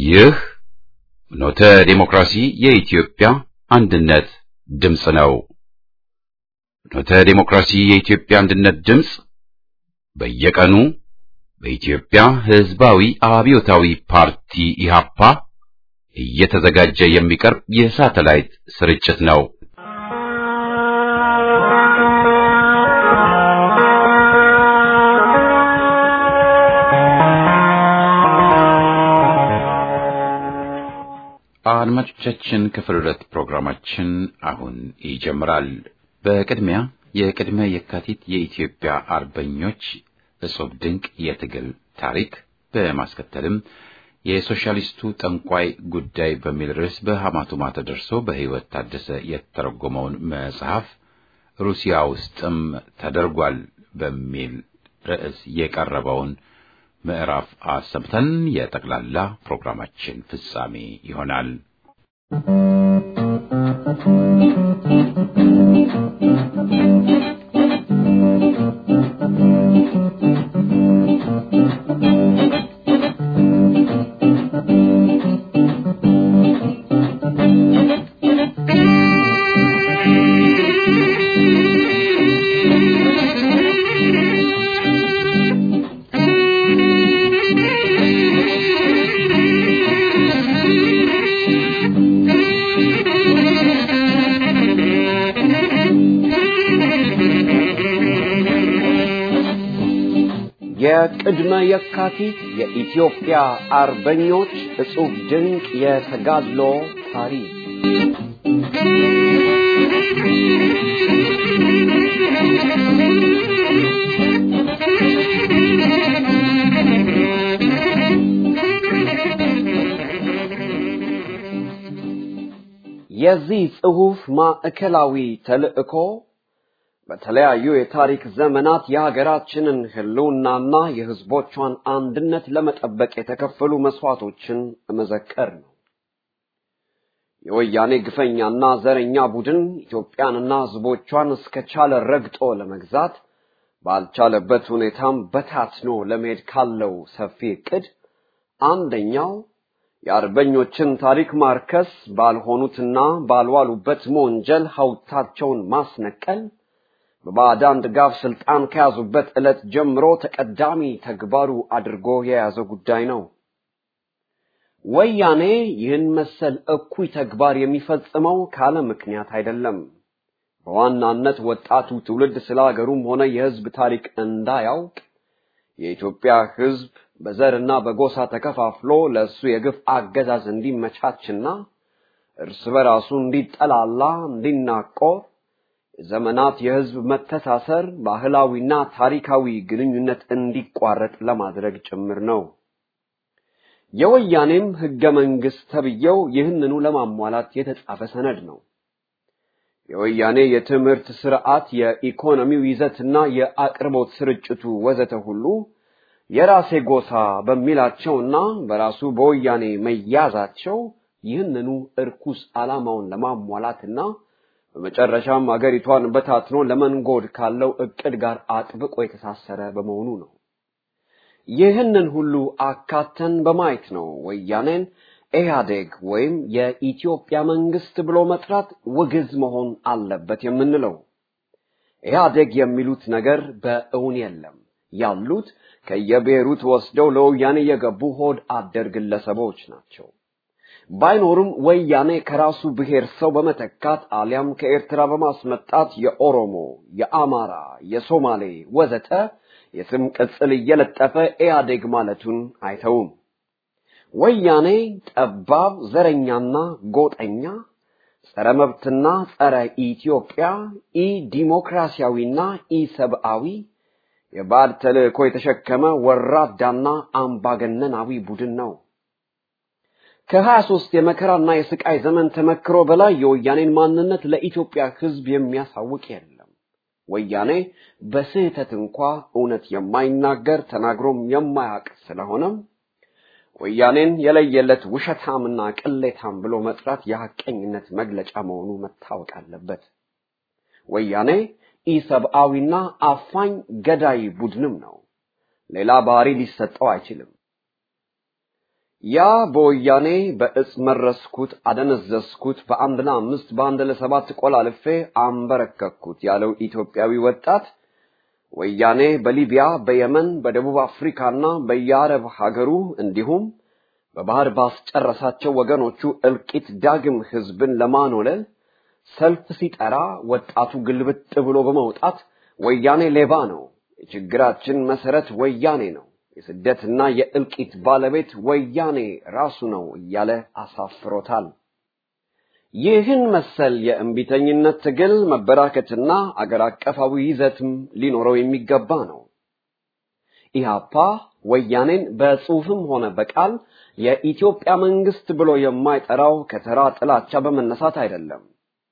ይህ ኖተ ዲሞክራሲ የኢትዮጵያ አንድነት ድምጽ ነው። ኖተ ዲሞክራሲ የኢትዮጵያ አንድነት ድምጽ በየቀኑ በኢትዮጵያ ሕዝባዊ አብዮታዊ ፓርቲ ኢህአፓ እየተዘጋጀ የሚቀርብ የሳተላይት ስርጭት ነው። አድማጮቻችን ክፍል 2 ፕሮግራማችን አሁን ይጀምራል። በቅድሚያ የቅድመ የካቲት የኢትዮጵያ አርበኞች እጹብ ድንቅ የትግል ታሪክ፣ በማስከተልም የሶሻሊስቱ ጠንቋይ ጉዳይ በሚል ርዕስ በሐማቱማ ተደርሶ በሕይወት ታደሰ የተተረጎመውን መጽሐፍ ሩሲያ ውስጥም ተደርጓል በሚል ርዕስ የቀረበውን ምዕራፍ አሰምተን የጠቅላላ ፕሮግራማችን ፍጻሜ ይሆናል። የቅድመ የካቲት የኢትዮጵያ አርበኞች እጹብ ድንቅ የተጋድሎ ታሪክ የዚህ ጽሑፍ ማዕከላዊ ተልእኮ በተለያዩ የታሪክ ዘመናት የሀገራችንን ህልውናና የህዝቦቿን አንድነት ለመጠበቅ የተከፈሉ መስዋዕቶችን መዘከር ነው። የወያኔ ግፈኛና ዘረኛ ቡድን ኢትዮጵያንና ህዝቦቿን እስከቻለ ረግጦ ለመግዛት ባልቻለበት ሁኔታም በታትኖ ለመሄድ ካለው ሰፊ ዕቅድ አንደኛው የአርበኞችን ታሪክ ማርከስ፣ ባልሆኑትና ባልዋሉበት ወንጀል ሐውልታቸውን ማስነቀል በባዕዳን ድጋፍ ስልጣን ከያዙበት ዕለት ጀምሮ ተቀዳሚ ተግባሩ አድርጎ የያዘ ጉዳይ ነው። ወያኔ ይህን መሰል እኩይ ተግባር የሚፈጽመው ካለ ምክንያት አይደለም። በዋናነት ወጣቱ ትውልድ ስለ ሀገሩም ሆነ የህዝብ ታሪክ እንዳያውቅ የኢትዮጵያ ህዝብ በዘርና በጎሳ ተከፋፍሎ ለሱ የግፍ አገዛዝ እንዲመቻችና እርስ በራሱ እንዲጠላላ እንዲናቆር ዘመናት የህዝብ መተሳሰር ባህላዊና ታሪካዊ ግንኙነት እንዲቋረጥ ለማድረግ ጭምር ነው። የወያኔም ህገ መንግስት ተብየው ይህንኑ ለማሟላት የተጻፈ ሰነድ ነው። የወያኔ የትምህርት ስርዓት፣ የኢኮኖሚው ይዘትና የአቅርቦት ስርጭቱ ወዘተ ሁሉ የራሴ ጎሳ በሚላቸውና በራሱ በወያኔ መያዛቸው ይህንኑ እርኩስ ዓላማውን ለማሟላትና በመጨረሻም አገሪቷን በታትኖ ለመንጎድ ካለው ዕቅድ ጋር አጥብቆ የተሳሰረ በመሆኑ ነው። ይህንን ሁሉ አካተን በማየት ነው ወያኔን ኢህአዴግ ወይም የኢትዮጵያ መንግስት ብሎ መጥራት ውግዝ መሆን አለበት የምንለው። ኢህአዴግ የሚሉት ነገር በእውን የለም። ያሉት ከየብሔሩት ወስደው ለወያኔ የገቡ ሆድ አደር ግለሰቦች ናቸው። ባይኖርም ወያኔ ከራሱ ብሔር ሰው በመተካት አሊያም ከኤርትራ በማስመጣት የኦሮሞ፣ የአማራ፣ የሶማሌ ወዘተ የስም ቅጽል እየለጠፈ ኢህአዴግ ማለቱን አይተውም። ወያኔ ጠባብ፣ ዘረኛና ጎጠኛ፣ ጸረ መብትና ጸረ ኢትዮጵያ፣ ኢ ዲሞክራሲያዊና ኢ ሰብአዊ የባዕድ ተልእኮ የተሸከመ ወራዳና አምባገነናዊ ቡድን ነው። ከ23 የመከራና የስቃይ ዘመን ተመክሮ በላይ የወያኔን ማንነት ለኢትዮጵያ ህዝብ የሚያሳውቅ የለም። ወያኔ በስህተት እንኳን እውነት የማይናገር ተናግሮም የማያውቅ ስለሆነም ወያኔን የለየለት ውሸታምና ቅሌታም ብሎ መጥራት የሐቀኝነት መግለጫ መሆኑ መታወቅ አለበት። ወያኔ ኢሰብአዊና አፋኝ ገዳይ ቡድንም ነው። ሌላ ባህሪ ሊሰጠው አይችልም። ያ በወያኔ በእጽ መረስኩት አደነዘስኩት በአንድና አምስት በአንድ ለሰባት ቆላልፌ አንበረከኩት ያለው ኢትዮጵያዊ ወጣት ወያኔ በሊቢያ በየመን በደቡብ አፍሪካና በየአረብ ሀገሩ እንዲሁም በባህር ባስጨረሳቸው ወገኖቹ እልቂት ዳግም ህዝብን ለማኖለል ሰልፍ ሲጠራ ወጣቱ ግልብጥ ብሎ በመውጣት ወያኔ ሌባ ነው፣ የችግራችን መሰረት ወያኔ ነው፣ የስደትና የእልቂት ባለቤት ወያኔ ራሱ ነው እያለ አሳፍሮታል። ይህን መሰል የእምቢተኝነት ትግል መበራከትና አገር አቀፋዊ ይዘትም ሊኖረው የሚገባ ነው። ኢህአፓ ወያኔን በጽሁፍም ሆነ በቃል የኢትዮጵያ መንግስት ብሎ የማይጠራው ከተራ ጥላቻ በመነሳት አይደለም።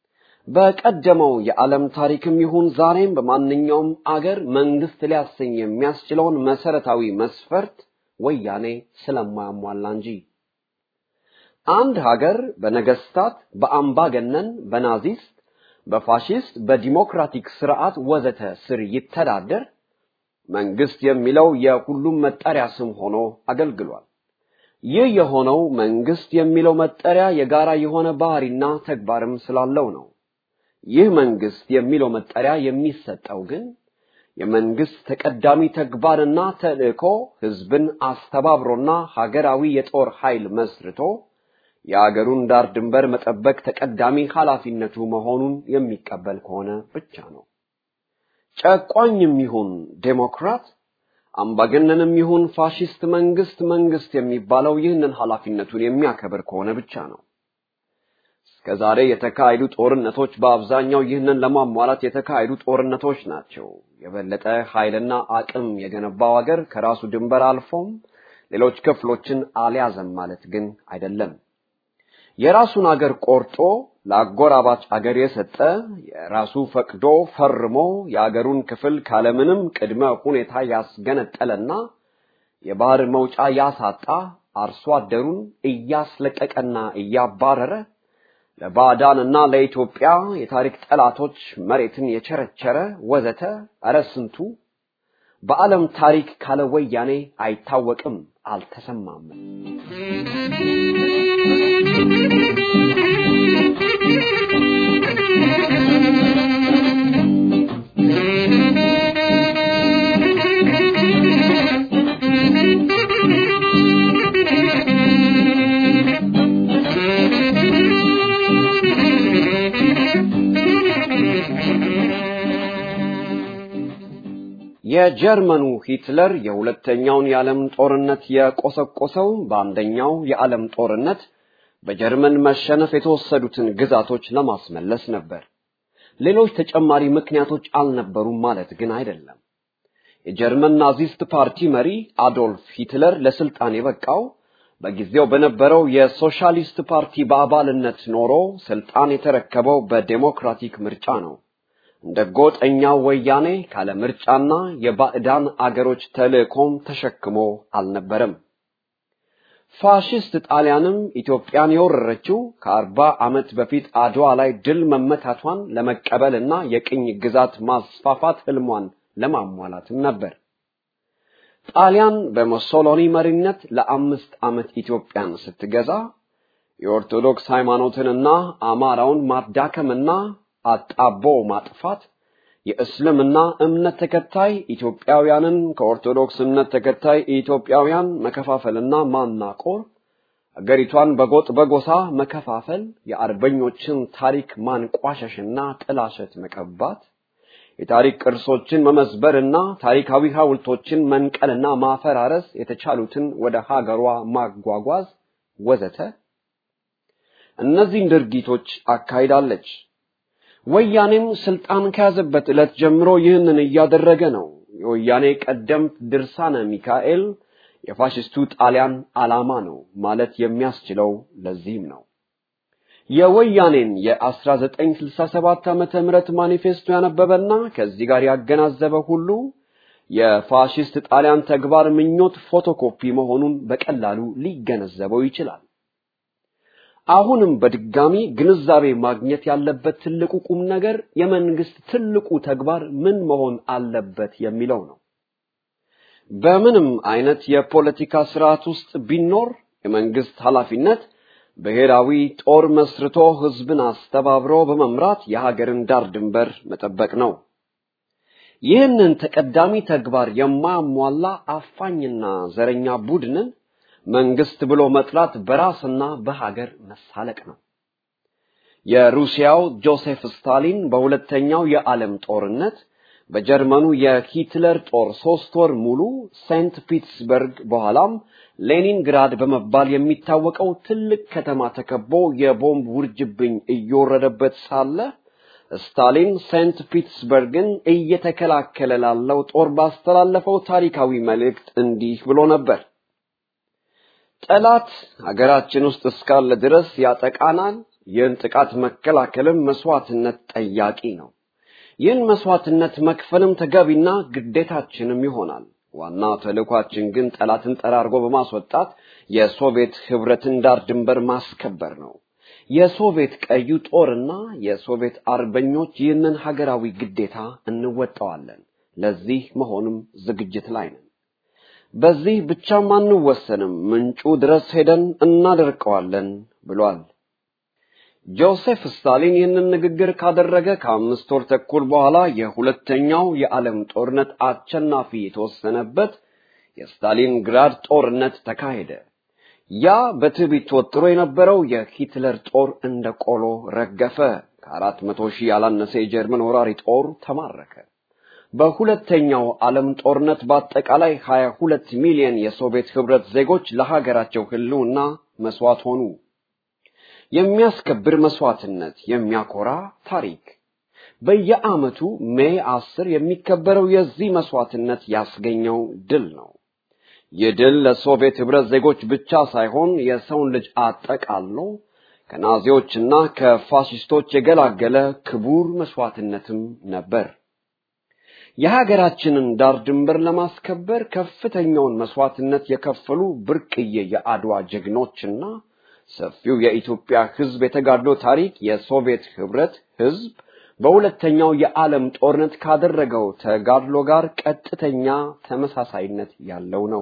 በቀደመው የዓለም ታሪክም ይሁን ዛሬም በማንኛውም አገር መንግስት ሊያሰኝ የሚያስችለውን መሰረታዊ መስፈርት ወያኔ ስለማያሟላ እንጂ። አንድ ሀገር በነገስታት፣ በአምባገነን፣ በናዚስት፣ በፋሺስት፣ በዲሞክራቲክ ስርዓት ወዘተ ስር ይተዳደር መንግስት የሚለው የሁሉም መጠሪያ ስም ሆኖ አገልግሏል። ይህ የሆነው መንግስት የሚለው መጠሪያ የጋራ የሆነ ባህሪና ተግባርም ስላለው ነው። ይህ መንግስት የሚለው መጠሪያ የሚሰጠው ግን የመንግስት ተቀዳሚ ተግባርና ተልእኮ ህዝብን አስተባብሮና ሀገራዊ የጦር ኃይል መስርቶ የአገሩን ዳር ድንበር መጠበቅ ተቀዳሚ ኃላፊነቱ መሆኑን የሚቀበል ከሆነ ብቻ ነው። ጨቋኝም ይሁን ዴሞክራት፣ አምባገነንም ይሁን ፋሺስት መንግስት የሚባለው ይህንን ኃላፊነቱን የሚያከብር ከሆነ ብቻ ነው። እስከዛሬ የተካሄዱ ጦርነቶች በአብዛኛው ይህንን ለማሟላት የተካሄዱ ጦርነቶች ናቸው። የበለጠ ኃይልና አቅም የገነባው ሀገር ከራሱ ድንበር አልፎም ሌሎች ክፍሎችን አልያዘም ማለት ግን አይደለም። የራሱን ሀገር ቆርጦ ለአጎራባች ሀገር የሰጠ የራሱ ፈቅዶ ፈርሞ የሀገሩን ክፍል ካለምንም ቅድመ ሁኔታ ያስገነጠለና የባህር መውጫ ያሳጣ አርሶ አደሩን እያስለቀቀና እያባረረ ለባዕዳንና ለኢትዮጵያ የታሪክ ጠላቶች መሬትን የቸረቸረ ወዘተ ኧረ ስንቱ በዓለም ታሪክ ካለ ወያኔ አይታወቅም፣ አልተሰማም። የጀርመኑ ሂትለር የሁለተኛውን የዓለም ጦርነት የቆሰቆሰው በአንደኛው የዓለም ጦርነት በጀርመን መሸነፍ የተወሰዱትን ግዛቶች ለማስመለስ ነበር። ሌሎች ተጨማሪ ምክንያቶች አልነበሩም ማለት ግን አይደለም። የጀርመን ናዚስት ፓርቲ መሪ አዶልፍ ሂትለር ለስልጣን የበቃው በጊዜው በነበረው የሶሻሊስት ፓርቲ በአባልነት ኖሮ ስልጣን የተረከበው በዴሞክራቲክ ምርጫ ነው። እንደ ጎጠኛው ወያኔ ካለ ምርጫና የባዕዳን አገሮች ተልእኮም ተሸክሞ አልነበረም። ፋሺስት ጣሊያንም ኢትዮጵያን የወረረችው ከ40 ዓመት በፊት አድዋ ላይ ድል መመታቷን ለመቀበልና የቅኝ ግዛት ማስፋፋት ህልሟን ለማሟላትም ነበር። ጣሊያን በሙሶሎኒ መሪነት ለ5 ዓመት ኢትዮጵያን ስትገዛ የኦርቶዶክስ ሃይማኖትንና አማራውን ማዳከምና አጣቦ ማጥፋት የእስልምና እምነት ተከታይ ኢትዮጵያውያንን ከኦርቶዶክስ እምነት ተከታይ ኢትዮጵያውያን መከፋፈልና ማናቆር፣ አገሪቷን በጎጥ በጎሳ መከፋፈል፣ የአርበኞችን ታሪክ ማንቋሸሽና ጥላሸት መቀባት፣ የታሪክ ቅርሶችን መመዝበርና ታሪካዊ ሐውልቶችን መንቀልና ማፈራረስ፣ የተቻሉትን ወደ ሀገሯ ማጓጓዝ ወዘተ እነዚህን ድርጊቶች አካሂዳለች። ወያኔም ስልጣን ከያዘበት ዕለት ጀምሮ ይህንን እያደረገ ነው። የወያኔ ቀደምት ድርሳነ ሚካኤል የፋሽስቱ ጣሊያን ዓላማ ነው ማለት የሚያስችለው ለዚህም ነው። የወያኔን የ1967 ዓመተ ምህረት ማኒፌስቶ ያነበበና ከዚህ ጋር ያገናዘበ ሁሉ የፋሽስት ጣሊያን ተግባር ምኞት ፎቶኮፒ መሆኑን በቀላሉ ሊገነዘበው ይችላል። አሁንም በድጋሚ ግንዛቤ ማግኘት ያለበት ትልቁ ቁም ነገር የመንግስት ትልቁ ተግባር ምን መሆን አለበት የሚለው ነው። በምንም አይነት የፖለቲካ ስርዓት ውስጥ ቢኖር የመንግስት ኃላፊነት ብሔራዊ ጦር መስርቶ ህዝብን አስተባብሮ በመምራት የሀገርን ዳር ድንበር መጠበቅ ነው። ይህንን ተቀዳሚ ተግባር የማያሟላ አፋኝና ዘረኛ ቡድንን መንግስት ብሎ መጥራት በራስና በሀገር መሳለቅ ነው። የሩሲያው ጆሴፍ ስታሊን በሁለተኛው የዓለም ጦርነት በጀርመኑ የሂትለር ጦር 3 ወር ሙሉ ሴንት ፒተርስበርግ በኋላም ሌኒንግራድ በመባል የሚታወቀው ትልቅ ከተማ ተከቦ የቦምብ ውርጅብኝ እየወረደበት ሳለ ስታሊን ሴንት ፒተርስበርግን እየተከላከለ ላለው ጦር ባስተላለፈው ታሪካዊ መልእክት እንዲህ ብሎ ነበር። ጠላት ሀገራችን ውስጥ እስካለ ድረስ ያጠቃናል። ይህን ጥቃት መከላከልም መስዋዕትነት ጠያቂ ነው። ይህን መስዋዕትነት መክፈልም ተገቢና ግዴታችንም ይሆናል። ዋና ተልዕኳችን ግን ጠላትን ጠራርጎ በማስወጣት የሶቪየት ህብረትን ዳር ድንበር ማስከበር ነው። የሶቪየት ቀዩ ጦርና የሶቪየት አርበኞች ይህንን ሀገራዊ ግዴታ እንወጣዋለን። ለዚህ መሆንም ዝግጅት ላይ ነን። በዚህ ብቻም አንወሰንም፣ ምንጩ ድረስ ሄደን እናደርቀዋለን ብሏል። ጆሴፍ ስታሊን ይህንን ንግግር ካደረገ ከ5 ወር ተኩል በኋላ የሁለተኛው የዓለም ጦርነት አሸናፊ የተወሰነበት የስታሊንግራድ ጦርነት ተካሄደ። ያ በትዕቢት ተወጥሮ የነበረው የሂትለር ጦር እንደ ቆሎ ረገፈ። ከ400,000 ያላነሰ የጀርመን ወራሪ ጦር ተማረከ። በሁለተኛው ዓለም ጦርነት በአጠቃላይ 22 ሚሊዮን የሶቪየት ህብረት ዜጎች ለሀገራቸው ህልውና መስዋዕት ሆኑ። የሚያስከብር መስዋዕትነት፣ የሚያኮራ ታሪክ። በየዓመቱ ሜይ 10 የሚከበረው የዚህ መስዋዕትነት ያስገኘው ድል ነው። የድል ለሶቪየት ህብረት ዜጎች ብቻ ሳይሆን የሰውን ልጅ አጠቃሎ ከናዚዎችና ከፋሺስቶች የገላገለ ክቡር መስዋዕትነትም ነበር። የሀገራችንን ዳር ድንበር ለማስከበር ከፍተኛውን መስዋዕትነት የከፈሉ ብርቅዬ የአድዋ ጀግኖችና ሰፊው የኢትዮጵያ ህዝብ የተጋድሎ ታሪክ የሶቪየት ህብረት ህዝብ በሁለተኛው የዓለም ጦርነት ካደረገው ተጋድሎ ጋር ቀጥተኛ ተመሳሳይነት ያለው ነው።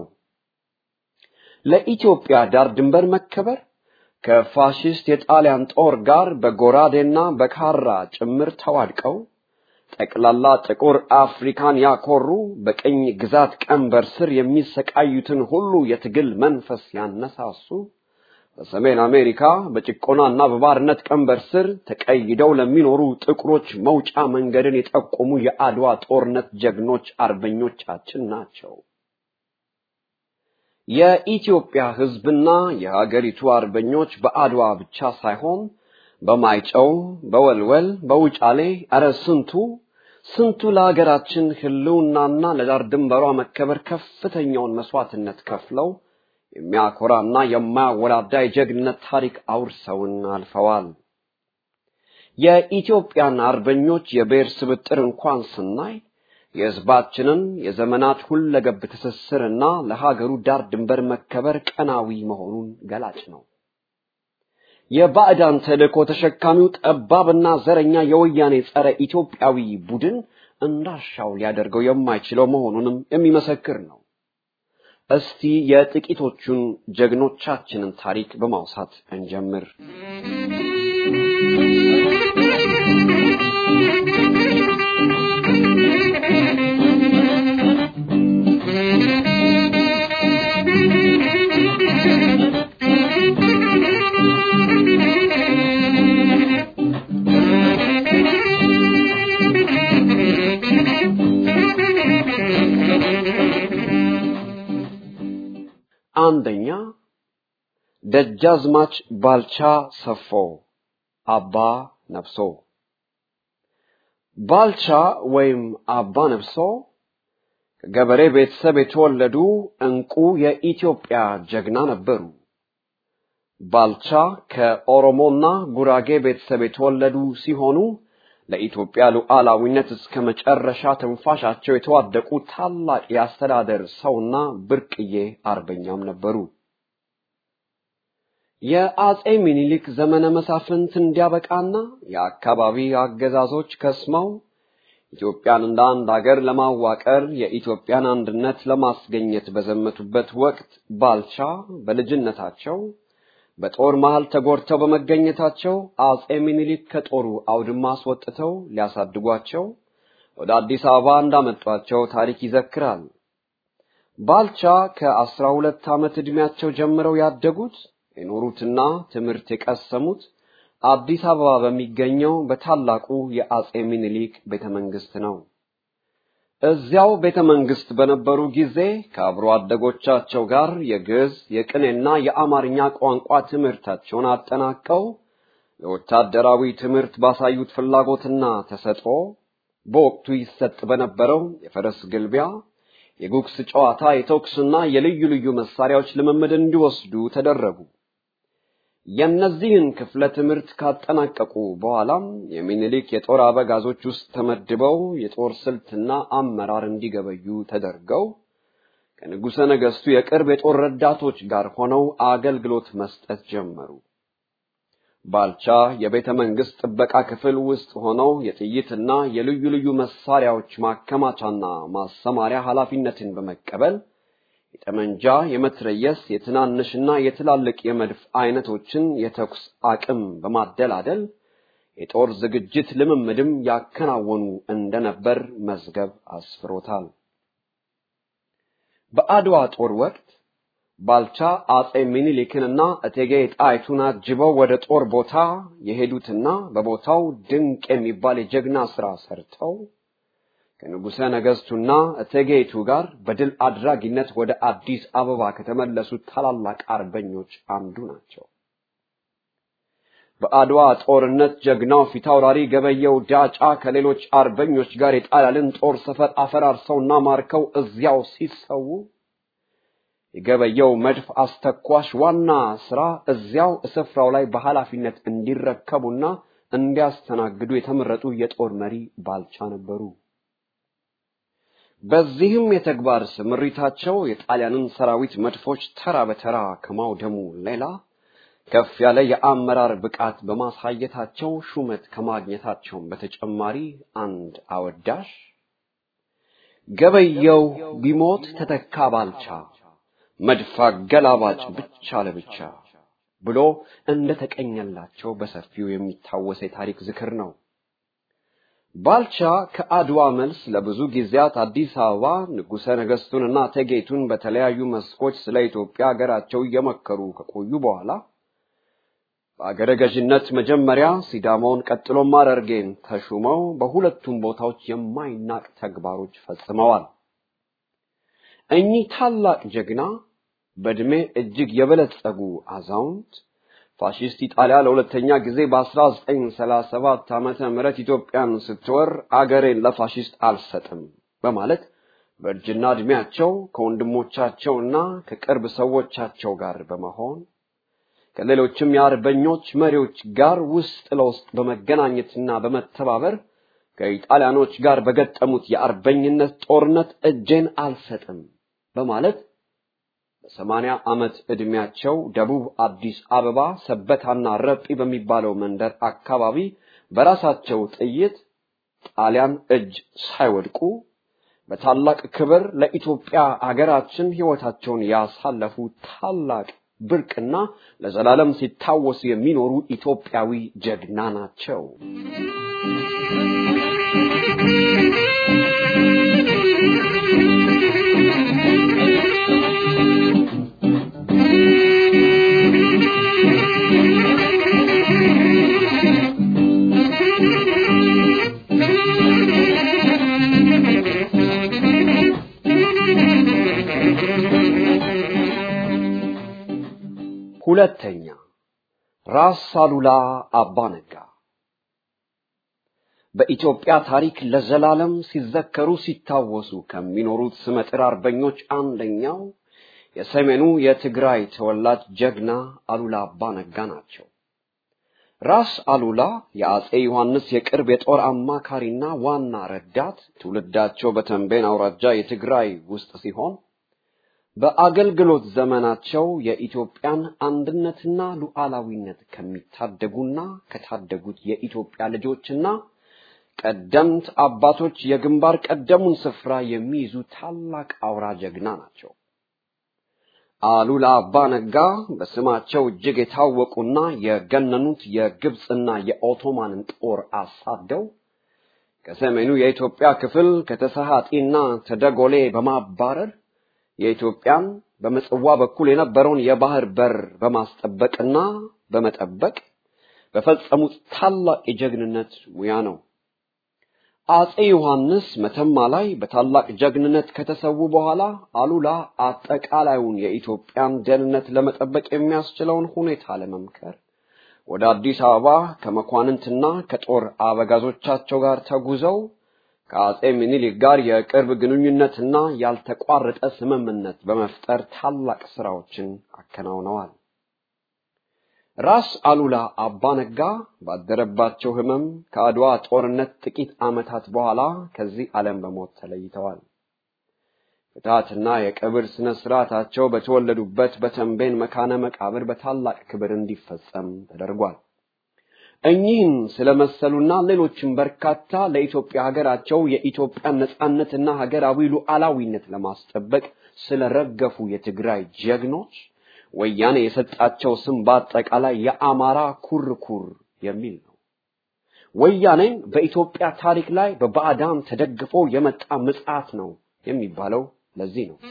ለኢትዮጵያ ዳር ድንበር መከበር ከፋሺስት የጣሊያን ጦር ጋር በጎራዴና በካራ ጭምር ተዋድቀው ጠቅላላ ጥቁር አፍሪካን ያኮሩ በቀኝ ግዛት ቀንበር ስር የሚሰቃዩትን ሁሉ የትግል መንፈስ ያነሳሱ በሰሜን አሜሪካ በጭቆናና በባርነት ቀንበር ስር ተቀይደው ለሚኖሩ ጥቁሮች መውጫ መንገድን የጠቆሙ የአድዋ ጦርነት ጀግኖች አርበኞቻችን ናቸው። የኢትዮጵያ ህዝብና የሀገሪቱ አርበኞች በአድዋ ብቻ ሳይሆን በማይጨው፣ በወልወል፣ በውጫሌ አረ ስንቱ ለሀገራችን ህልውናና ለዳር ድንበሯ መከበር ከፍተኛውን መስዋዕትነት ከፍለው የሚያኮራና የማያወላዳ የጀግንነት ታሪክ አውርሰውን አልፈዋል። የኢትዮጵያን አርበኞች የብሔር ስብጥር እንኳን ስናይ የህዝባችንን የዘመናት ሁለገብ ትስስርና ለሀገሩ ዳር ድንበር መከበር ቀናዊ መሆኑን ገላጭ ነው። የባዕዳን ተልእኮ ተሸካሚው ጠባብና ዘረኛ የወያኔ ጸረ ኢትዮጵያዊ ቡድን እንዳሻው ሊያደርገው የማይችለው መሆኑንም የሚመሰክር ነው። እስቲ የጥቂቶቹን ጀግኖቻችንን ታሪክ በማውሳት እንጀምር። አንደኛ ደጃዝማች ባልቻ ሰፎ አባ ነፍሶ። ባልቻ ወይም አባ ነፍሶ ከገበሬ ቤተሰብ የተወለዱ እንቁ የኢትዮጵያ ጀግና ነበሩ። ባልቻ ከኦሮሞና ጉራጌ ቤተሰብ የተወለዱ ሲሆኑ ለኢትዮጵያ ሉዓላዊነት እስከ መጨረሻ ትንፋሻቸው የተዋደቁ ታላቅ የአስተዳደር ሰውና ብርቅዬ አርበኛም ነበሩ። የአጼ ሚኒሊክ ዘመነ መሳፍንት እንዲያበቃና የአካባቢ አገዛዞች ከስመው ኢትዮጵያን እንደ አንድ ሀገር ለማዋቀር የኢትዮጵያን አንድነት ለማስገኘት በዘመቱበት ወቅት ባልቻ በልጅነታቸው በጦር መሃል ተጎድተው በመገኘታቸው አጼ ምኒልክ ከጦሩ አውድማ አስወጥተው ሊያሳድጓቸው ወደ አዲስ አበባ እንዳመጧቸው ታሪክ ይዘክራል። ባልቻ ከ12 ዓመት ዕድሜያቸው ጀምረው ያደጉት የኖሩትና ትምህርት የቀሰሙት አዲስ አበባ በሚገኘው በታላቁ የአጼ ምኒልክ ቤተመንግስት ነው። እዚያው ቤተመንግስት በነበሩ ጊዜ ከአብሮ አደጎቻቸው ጋር የግዕዝ፣ የቅኔና የአማርኛ ቋንቋ ትምህርታቸውን አጠናቀው ለወታደራዊ ትምህርት ባሳዩት ፍላጎትና ተሰጥኦ በወቅቱ ይሰጥ በነበረው የፈረስ ግልቢያ፣ የጉግስ ጨዋታ፣ የተኩስና የልዩ ልዩ መሳሪያዎች ልምምድ እንዲወስዱ ተደረጉ። የነዚህን ክፍለ ትምህርት ካጠናቀቁ በኋላም የሚኒሊክ የጦር አበጋዞች ውስጥ ተመድበው የጦር ስልትና አመራር እንዲገበዩ ተደርገው ከንጉሠ ነገሥቱ የቅርብ የጦር ረዳቶች ጋር ሆነው አገልግሎት መስጠት ጀመሩ። ባልቻ የቤተ መንግስት ጥበቃ ክፍል ውስጥ ሆነው የጥይትና የልዩ ልዩ መሳሪያዎች ማከማቻና ማሰማሪያ ኃላፊነትን በመቀበል የጠመንጃ፣ የመትረየስ፣ የትናንሽና የትላልቅ የመድፍ አይነቶችን የተኩስ አቅም በማደላደል የጦር ዝግጅት ልምምድም ያከናወኑ እንደነበር መዝገብ አስፍሮታል። በአድዋ ጦር ወቅት ባልቻ አጼ ምኒልክንና እቴጌ ጣይቱን አጅበው ወደ ጦር ቦታ የሄዱትና በቦታው ድንቅ የሚባል የጀግና ሥራ ሰርተው ከንጉሠ ነገሥቱና እቴጌይቱ ጋር በድል አድራጊነት ወደ አዲስ አበባ ከተመለሱት ታላላቅ አርበኞች አንዱ ናቸው። በአድዋ ጦርነት ጀግናው ፊታውራሪ ገበየው ዳጫ ከሌሎች አርበኞች ጋር የጣሊያንን ጦር ሰፈር አፈራርሰውና ማርከው እዚያው ሲሰዉ የገበየው መድፍ አስተኳሽ ዋና ሥራ እዚያው ስፍራው ላይ በኃላፊነት እንዲረከቡና እንዲያስተናግዱ የተመረጡ የጦር መሪ ባልቻ ነበሩ። በዚህም የተግባር ስምሪታቸው የጣሊያንን ሰራዊት መድፎች ተራ በተራ ከማውደሙ ሌላ ከፍ ያለ የአመራር ብቃት በማሳየታቸው ሹመት ከማግኘታቸው በተጨማሪ አንድ አወዳሽ ገበየው ቢሞት ተተካ ባልቻ መድፋ ገላባጭ ብቻ ለብቻ ብሎ እንደተቀኘላቸው በሰፊው የሚታወስ የታሪክ ዝክር ነው። ባልቻ ከአድዋ መልስ ለብዙ ጊዜያት አዲስ አበባ ንጉሠ ነገሥቱንና እቴጌይቱን በተለያዩ መስኮች ስለ ኢትዮጵያ ሀገራቸው እየመከሩ ከቆዩ በኋላ በአገረ ገዥነት መጀመሪያ ሲዳሞን ቀጥሎም ሐረርጌን ተሹመው በሁለቱም ቦታዎች የማይናቅ ተግባሮች ፈጽመዋል። እኚህ ታላቅ ጀግና በዕድሜ እጅግ የበለጸጉ አዛውንት ፋሺስት ኢጣሊያ ለሁለተኛ ጊዜ በ1937 ዓመተ ምህረት ኢትዮጵያን ስትወር አገሬን ለፋሺስት አልሰጥም በማለት በእርጅና ዕድሜያቸው ከወንድሞቻቸውና ከቅርብ ሰዎቻቸው ጋር በመሆን ከሌሎችም የአርበኞች መሪዎች ጋር ውስጥ ለውስጥ በመገናኘትና በመተባበር ከኢጣሊያኖች ጋር በገጠሙት የአርበኝነት ጦርነት እጄን አልሰጥም በማለት በ80 ዓመት ዕድሜያቸው ደቡብ አዲስ አበባ ሰበታና ረጲ በሚባለው መንደር አካባቢ በራሳቸው ጥይት ጣሊያን እጅ ሳይወድቁ በታላቅ ክብር ለኢትዮጵያ አገራችን ሕይወታቸውን ያሳለፉ ታላቅ ብርቅና ለዘላለም ሲታወሱ የሚኖሩ ኢትዮጵያዊ ጀግና ናቸው። ሁለተኛ ራስ አሉላ አባ ነጋ በኢትዮጵያ ታሪክ ለዘላለም ሲዘከሩ ሲታወሱ ከሚኖሩት ስመጥር አርበኞች አንደኛው የሰሜኑ የትግራይ ተወላጅ ጀግና አሉላ አባ ነጋ ናቸው። ራስ አሉላ የአጼ ዮሐንስ የቅርብ የጦር አማካሪና ዋና ረዳት፣ ትውልዳቸው በተንቤን አውራጃ የትግራይ ውስጥ ሲሆን በአገልግሎት ዘመናቸው የኢትዮጵያን አንድነትና ሉዓላዊነት ከሚታደጉና ከታደጉት የኢትዮጵያ ልጆችና ቀደምት አባቶች የግንባር ቀደሙን ስፍራ የሚይዙ ታላቅ አውራ ጀግና ናቸው። አሉላ አባ ነጋ በስማቸው እጅግ የታወቁና የገነኑት የግብጽና የኦቶማንን ጦር አሳደው ከሰሜኑ የኢትዮጵያ ክፍል ከተሰሃጢና ተደጎሌ በማባረር የኢትዮጵያን በመጽዋ በኩል የነበረውን የባህር በር በማስጠበቅና በመጠበቅ በፈጸሙት ታላቅ የጀግንነት ሙያ ነው። አጼ ዮሐንስ መተማ ላይ በታላቅ ጀግንነት ከተሰዉ በኋላ አሉላ አጠቃላዩን የኢትዮጵያን ደህንነት ለመጠበቅ የሚያስችለውን ሁኔታ ለመምከር ወደ አዲስ አበባ ከመኳንንትና ከጦር አበጋዞቻቸው ጋር ተጉዘው ከአጼ ምኒልክ ጋር የቅርብ ግንኙነትና ያልተቋረጠ ስምምነት በመፍጠር ታላቅ ስራዎችን አከናውነዋል። ራስ አሉላ አባ ነጋ ባደረባቸው ህመም ከአድዋ ጦርነት ጥቂት ዓመታት በኋላ ከዚህ ዓለም በሞት ተለይተዋል። ፍትሐትና የቀብር ስነ ስርዓታቸው በተወለዱበት በተንቤን መካነ መቃብር በታላቅ ክብር እንዲፈጸም ተደርጓል። እኚህን ስለመሰሉና ሌሎችም በርካታ ለኢትዮጵያ ሀገራቸው የኢትዮጵያን ነጻነትና ሀገራዊ ሉዓላዊነት ለማስጠበቅ ስለረገፉ የትግራይ ጀግኖች ወያኔ የሰጣቸው ስም በአጠቃላይ የአማራ ኩርኩር የሚል ነው። ወያኔ በኢትዮጵያ ታሪክ ላይ በባዕዳን ተደግፎ የመጣ ምጽአት ነው የሚባለው ለዚህ ነው።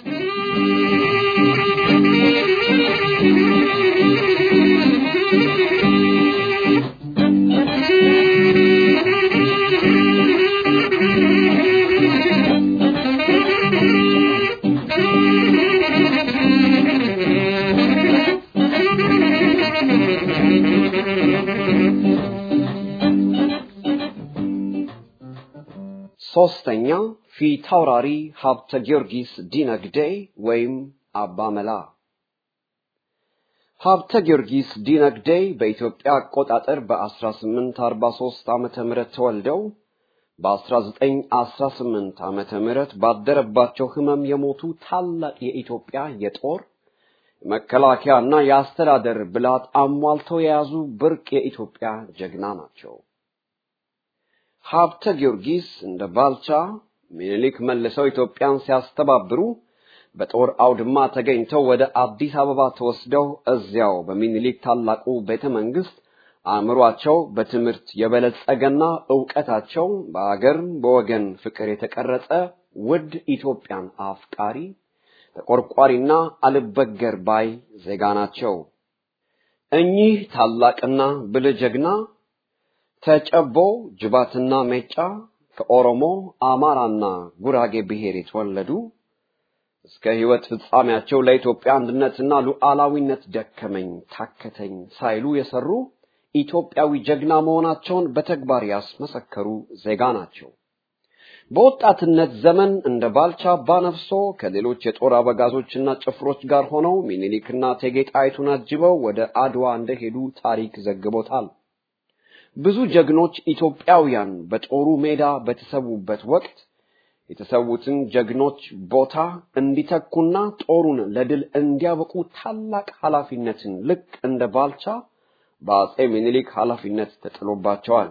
ሶስተኛ ፊታውራሪ ሀብተ ጊዮርጊስ ዲነግዴ ወይም አባ መላ። ሀብተ ጊዮርጊስ ዲነግዴ በኢትዮጵያ አቆጣጠር በ1843 ዓመተ ምህረት ተወልደው በ1918 ዓመተ ምህረት ባደረባቸው ህመም የሞቱ ታላቅ የኢትዮጵያ የጦር መከላከያና የአስተዳደር ብልሃት አሟልተው የያዙ ብርቅ የኢትዮጵያ ጀግና ናቸው። ሀብተ ጊዮርጊስ እንደ ባልቻ ምኒልክ መልሰው ኢትዮጵያን ሲያስተባብሩ በጦር አውድማ ተገኝተው ወደ አዲስ አበባ ተወስደው እዚያው በምኒልክ ታላቁ ቤተመንግስት አእምሯቸው በትምህርት የበለጸገና ዕውቀታቸው በአገር በወገን ፍቅር የተቀረጸ ውድ ኢትዮጵያን አፍቃሪ ተቆርቋሪና አልበገር ባይ ዜጋ ናቸው። እኚህ ታላቅና ብልህ ጀግና ተጨቦ ጅባትና ሜጫ ከኦሮሞ አማራና ጉራጌ ብሔር የተወለዱ እስከ ሕይወት ፍጻሜያቸው ለኢትዮጵያ አንድነትና ሉዓላዊነት ደከመኝ ታከተኝ ሳይሉ የሰሩ ኢትዮጵያዊ ጀግና መሆናቸውን በተግባር ያስመሰከሩ ዜጋ ናቸው። በወጣትነት ዘመን እንደ ባልቻ ባነፍሶ ከሌሎች የጦር አበጋዞችና ጭፍሮች ጋር ሆነው ምኒልክና እቴጌ ጣይቱን አጅበው ወደ አድዋ እንደሄዱ ታሪክ ዘግቦታል። ብዙ ጀግኖች ኢትዮጵያውያን በጦሩ ሜዳ በተሰዉበት ወቅት የተሰዉትን ጀግኖች ቦታ እንዲተኩና ጦሩን ለድል እንዲያበቁ ታላቅ ኃላፊነትን ልክ እንደ ባልቻ በአጼ ምኒልክ ኃላፊነት ተጥሎባቸዋል።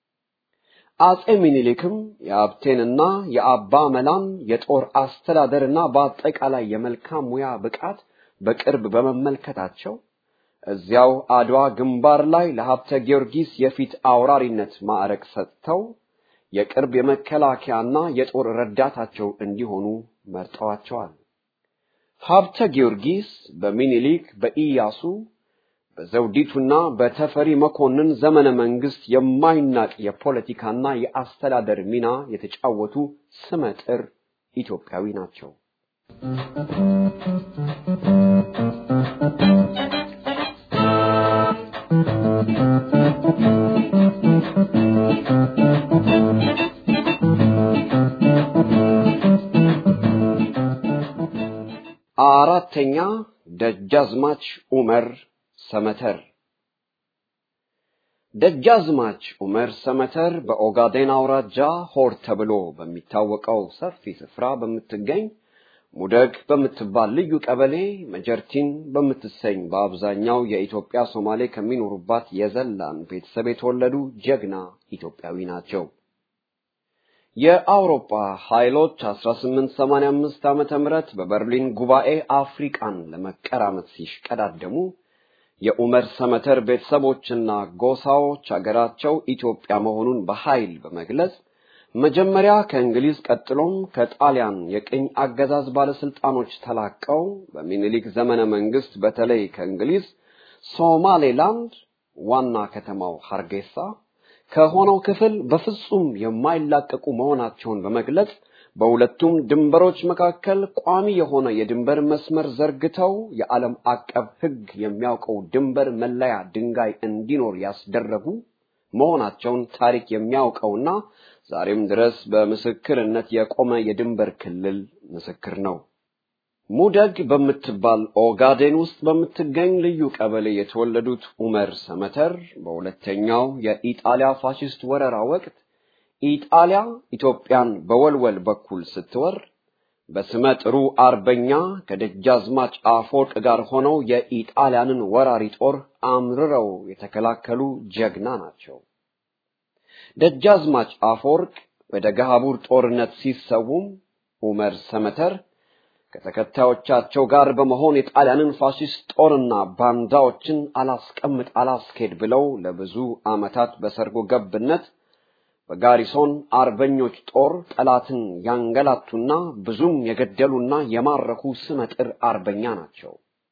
አጼ ምኒልክም የአብቴንና የአባ መላን የጦር አስተዳደርና በአጠቃላይ የመልካም ሙያ ብቃት በቅርብ በመመልከታቸው እዚያው አድዋ ግንባር ላይ ለሀብተ ጊዮርጊስ የፊት አውራሪነት ማዕረግ ሰጥተው የቅርብ የመከላከያና የጦር ረዳታቸው እንዲሆኑ መርጠዋቸዋል። ሀብተ ጊዮርጊስ በምኒልክ በኢያሱ በዘውዲቱና በተፈሪ መኮንን ዘመነ መንግስት የማይናቅ የፖለቲካና የአስተዳደር ሚና የተጫወቱ ስመጥር ኢትዮጵያዊ ናቸው። አራተኛ ደጃዝማች ዑመር ሰመተር። ደጃዝማች ዑመር ሰመተር በኦጋዴን አውራጃ ሆር ተብሎ በሚታወቀው ሰፊ ስፍራ በምትገኝ ሙደግ በምትባል ልዩ ቀበሌ መጀርቲን በምትሰኝ በአብዛኛው የኢትዮጵያ ሶማሌ ከሚኖሩባት የዘላን ቤተሰብ የተወለዱ ጀግና ኢትዮጵያዊ ናቸው። የአውሮፓ ኃይሎች 1885 ዓመተ ምህረት በበርሊን ጉባኤ አፍሪካን ለመቀራመት ሲሽቀዳደሙ የኡመር ሰመተር ቤተሰቦችና ጎሳዎች ሀገራቸው ኢትዮጵያ መሆኑን በኃይል በመግለጽ መጀመሪያ ከእንግሊዝ ቀጥሎም ከጣሊያን የቅኝ አገዛዝ ባለስልጣኖች ተላቀው በሚኒሊክ ዘመነ መንግስት በተለይ ከእንግሊዝ ሶማሌላንድ ዋና ከተማው ሐርጌሳ ከሆነው ክፍል በፍጹም የማይላቀቁ መሆናቸውን በመግለጽ በሁለቱም ድንበሮች መካከል ቋሚ የሆነ የድንበር መስመር ዘርግተው የዓለም አቀፍ ሕግ የሚያውቀው ድንበር መለያ ድንጋይ እንዲኖር ያስደረጉ መሆናቸውን ታሪክ የሚያውቀውና ዛሬም ድረስ በምስክርነት የቆመ የድንበር ክልል ምስክር ነው። ሙደግ በምትባል ኦጋዴን ውስጥ በምትገኝ ልዩ ቀበሌ የተወለዱት ኡመር ሰመተር በሁለተኛው የኢጣሊያ ፋሺስት ወረራ ወቅት ኢጣሊያ ኢትዮጵያን በወልወል በኩል ስትወር በስመ ጥሩ አርበኛ ከደጃዝማች አፈወርቅ ጋር ሆነው የኢጣሊያንን ወራሪ ጦር አምርረው የተከላከሉ ጀግና ናቸው። ደጃዝማች አፈወርቅ በደገሃቡር ጦርነት ሲሰውም ኡመር ሰመተር ከተከታዮቻቸው ጋር በመሆን የጣሊያንን ፋሺስት ጦርና ባንዳዎችን አላስኬድ ብለው ለብዙ ዓመታት በሰርጎ ገብነት በጋሪሶን አርበኞች ጦር ጠላትን ያንገላቱና ብዙም የገደሉና የማረኩ ስመጥር አርበኛ ናቸው።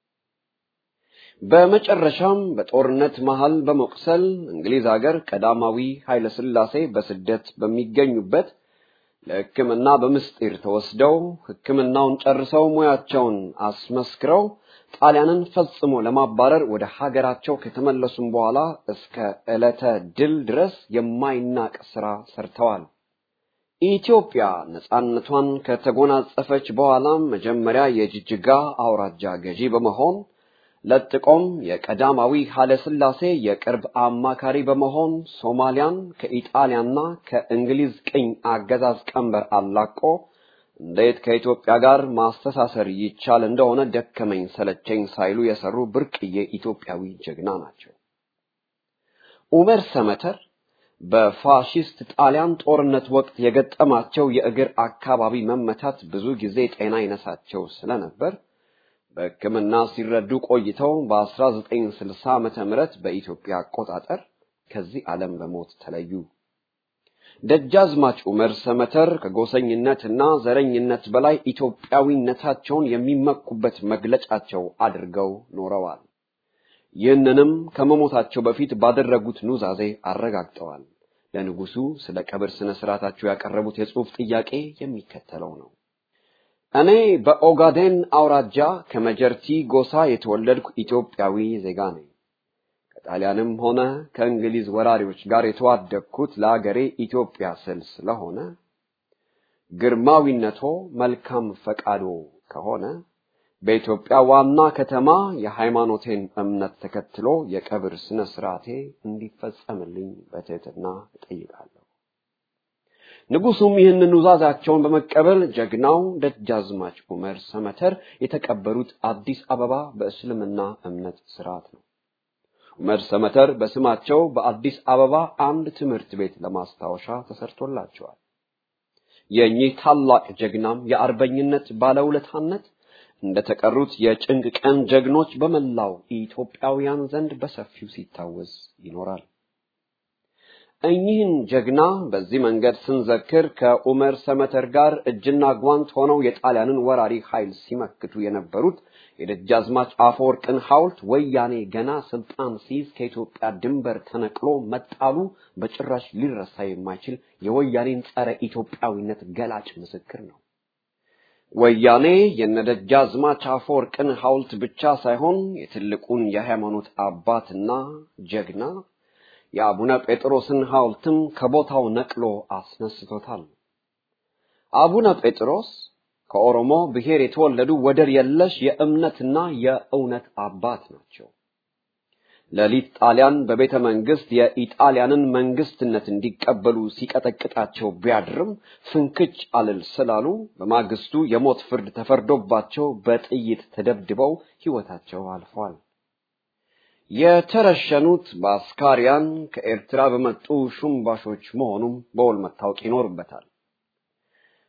በመጨረሻም በጦርነት መሃል በመቁሰል እንግሊዝ ሀገር ቀዳማዊ ኃይለ ሥላሴ በስደት በሚገኙበት ለሕክምና በምስጢር ተወስደው ሕክምናውን ጨርሰው ሙያቸውን አስመስክረው ጣሊያንን ፈጽሞ ለማባረር ወደ ሀገራቸው ከተመለሱም በኋላ እስከ ዕለተ ድል ድረስ የማይናቅ ሥራ ሰርተዋል። ኢትዮጵያ ነጻነቷን ከተጎናጸፈች በኋላ መጀመሪያ የጅጅጋ አውራጃ ገዢ በመሆን ለጥቆም የቀዳማዊ ኃይለ ሥላሴ የቅርብ አማካሪ በመሆን ሶማሊያን ከኢጣሊያና ከእንግሊዝ ቅኝ አገዛዝ ቀንበር አላቆ እንዴት ከኢትዮጵያ ጋር ማስተሳሰር ይቻል እንደሆነ ደከመኝ ሰለቸኝ ሳይሉ የሰሩ ብርቅዬ ኢትዮጵያዊ ጀግና ናቸው። ኡመር ሰመተር በፋሺስት ጣሊያን ጦርነት ወቅት የገጠማቸው የእግር አካባቢ መመታት ብዙ ጊዜ ጤና ይነሳቸው ስለነበር በሕክምና ሲረዱ ቆይተው በ1960 ዓመተ ምህረት በኢትዮጵያ አቆጣጠር ከዚህ ዓለም በሞት ተለዩ። ደጃዝማች ኡመር ሰመተር ከጎሰኝነትና ዘረኝነት በላይ ኢትዮጵያዊነታቸውን የሚመኩበት መግለጫቸው አድርገው ኖረዋል። ይህንንም ከመሞታቸው በፊት ባደረጉት ኑዛዜ አረጋግጠዋል። ለንጉሱ ስለ ቀብር ስነ ስርዓታቸው ያቀረቡት የጽሑፍ ጥያቄ የሚከተለው ነው። እኔ በኦጋዴን አውራጃ ከመጀርቲ ጎሳ የተወለድኩ ኢትዮጵያዊ ዜጋ ነኝ። ከጣሊያንም ሆነ ከእንግሊዝ ወራሪዎች ጋር የተዋደቅኩት ለአገሬ ኢትዮጵያ ስል ስለሆነ ግርማዊነቶ መልካም ፈቃዶ ከሆነ በኢትዮጵያ ዋና ከተማ የሃይማኖቴን እምነት ተከትሎ የቀብር ስነ ስርዓቴ እንዲፈጸምልኝ በትህትና እጠይቃለሁ። ንጉሱም ይህንን ኑዛዛቸውን በመቀበል ጀግናው ደጃዝማች ኡመር ሰመተር የተቀበሩት አዲስ አበባ በእስልምና እምነት ስርዓት ነው። ኡመር ሰመተር በስማቸው በአዲስ አበባ አንድ ትምህርት ቤት ለማስታወሻ ተሰርቶላቸዋል። የኚህ ታላቅ ጀግናም የአርበኝነት ባለውለታነት እንደተቀሩት የጭንቅ ቀን ጀግኖች በመላው ኢትዮጵያውያን ዘንድ በሰፊው ሲታወስ ይኖራል። እኚህን ጀግና በዚህ መንገድ ስንዘክር ከኡመር ሰመተር ጋር እጅና ጓንት ሆነው የጣሊያንን ወራሪ ኃይል ሲመክቱ የነበሩት የደጃዝማች አፈወርቅን ሐውልት ወያኔ ገና ስልጣን ሲይዝ ከኢትዮጵያ ድንበር ተነቅሎ መጣሉ በጭራሽ ሊረሳ የማይችል የወያኔን ጸረ ኢትዮጵያዊነት ገላጭ ምስክር ነው። ወያኔ የነደጃዝማች አፈወርቅን ሐውልት ብቻ ሳይሆን የትልቁን የሃይማኖት አባትና ጀግና የአቡነ ጴጥሮስን ሐውልትም ከቦታው ነቅሎ አስነስቶታል። አቡነ ጴጥሮስ ከኦሮሞ ብሔር የተወለዱ ወደር የለሽ የእምነትና የእውነት አባት ናቸው። ለሊት ጣሊያን በቤተ መንግስት የኢጣሊያንን መንግስትነት እንዲቀበሉ ሲቀጠቅጣቸው ቢያድርም ፍንክች አልል ስላሉ በማግስቱ የሞት ፍርድ ተፈርዶባቸው በጥይት ተደብድበው ሕይወታቸው አልፏል። የተረሸኑት በአስካሪያን ከኤርትራ በመጡ ሹምባሾች መሆኑም በውል መታወቅ ይኖርበታል።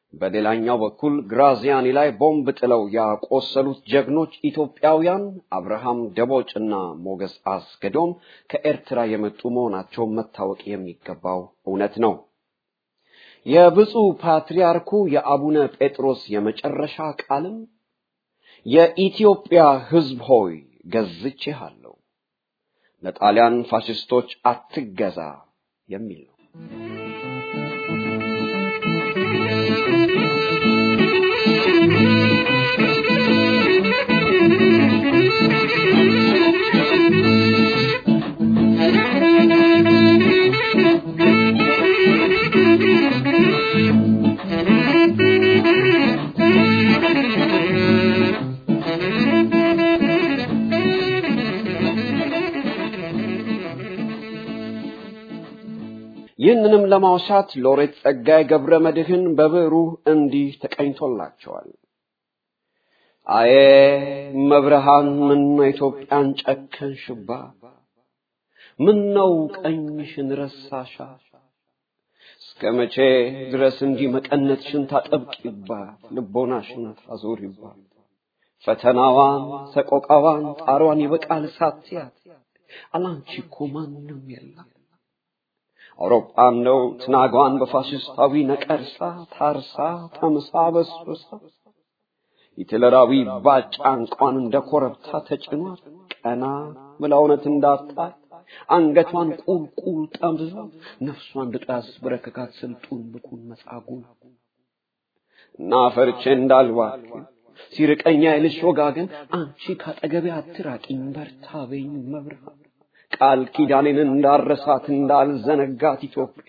በሌላኛው በኩል ግራዚያኒ ላይ ቦምብ ጥለው ያቆሰሉት ጀግኖች ኢትዮጵያውያን አብርሃም ደቦጭና ሞገስ አስገዶም ከኤርትራ የመጡ መሆናቸው መታወቅ የሚገባው እውነት ነው። የብፁዕ ፓትርያርኩ የአቡነ ጴጥሮስ የመጨረሻ ቃልም የኢትዮጵያ ሕዝብ ሆይ ገዝቼሃለሁ፣ ለጣሊያን ፋሽስቶች አትገዛ የሚል ነው። ይህንንም ለማውሳት ሎሬት ጸጋዬ ገብረ መድኅን በብዕሩ እንዲህ ተቀኝቶላቸዋል። አዬ መብርሃን ምነው ኢትዮጵያን ጨከንሽባት፣ ምነው ቀኝሽን ረሳሻት፣ እስከ መቼ ድረስ እንዲህ መቀነትሽን ታጠብቂባት፣ ልቦናሽን ታዞሪባት፣ ፈተናዋን ሰቆቃዋን ጣሯን ይበቃል ሳትያት፣ አላንቺ እኮ ማንም የለም። አውሮፓን ነው ትናጓን በፋሽስታዊ ነቀርሳ ታርሳ ተምሳ በስብሳ፣ ሂትለራዊ ባጫንቋን እንደ ኮረብታ ተጭኗት ቀና ብላውነት እንዳጣት አንገቷን ቁልቁል ጠምዝዛ ነፍሷን ድጣስ በረከካት ስልጡን ብኩን መጻጉን እና ፈርቼ እንዳልዋክ ሲርቀኛ ይልሽ ወጋገን አንቺ ካጠገቤ አትራቂኝ በርታ በይኝ መብርሃን፣ ቃል ኪዳኔን እንዳረሳት እንዳልዘነጋት ኢትዮጵያ።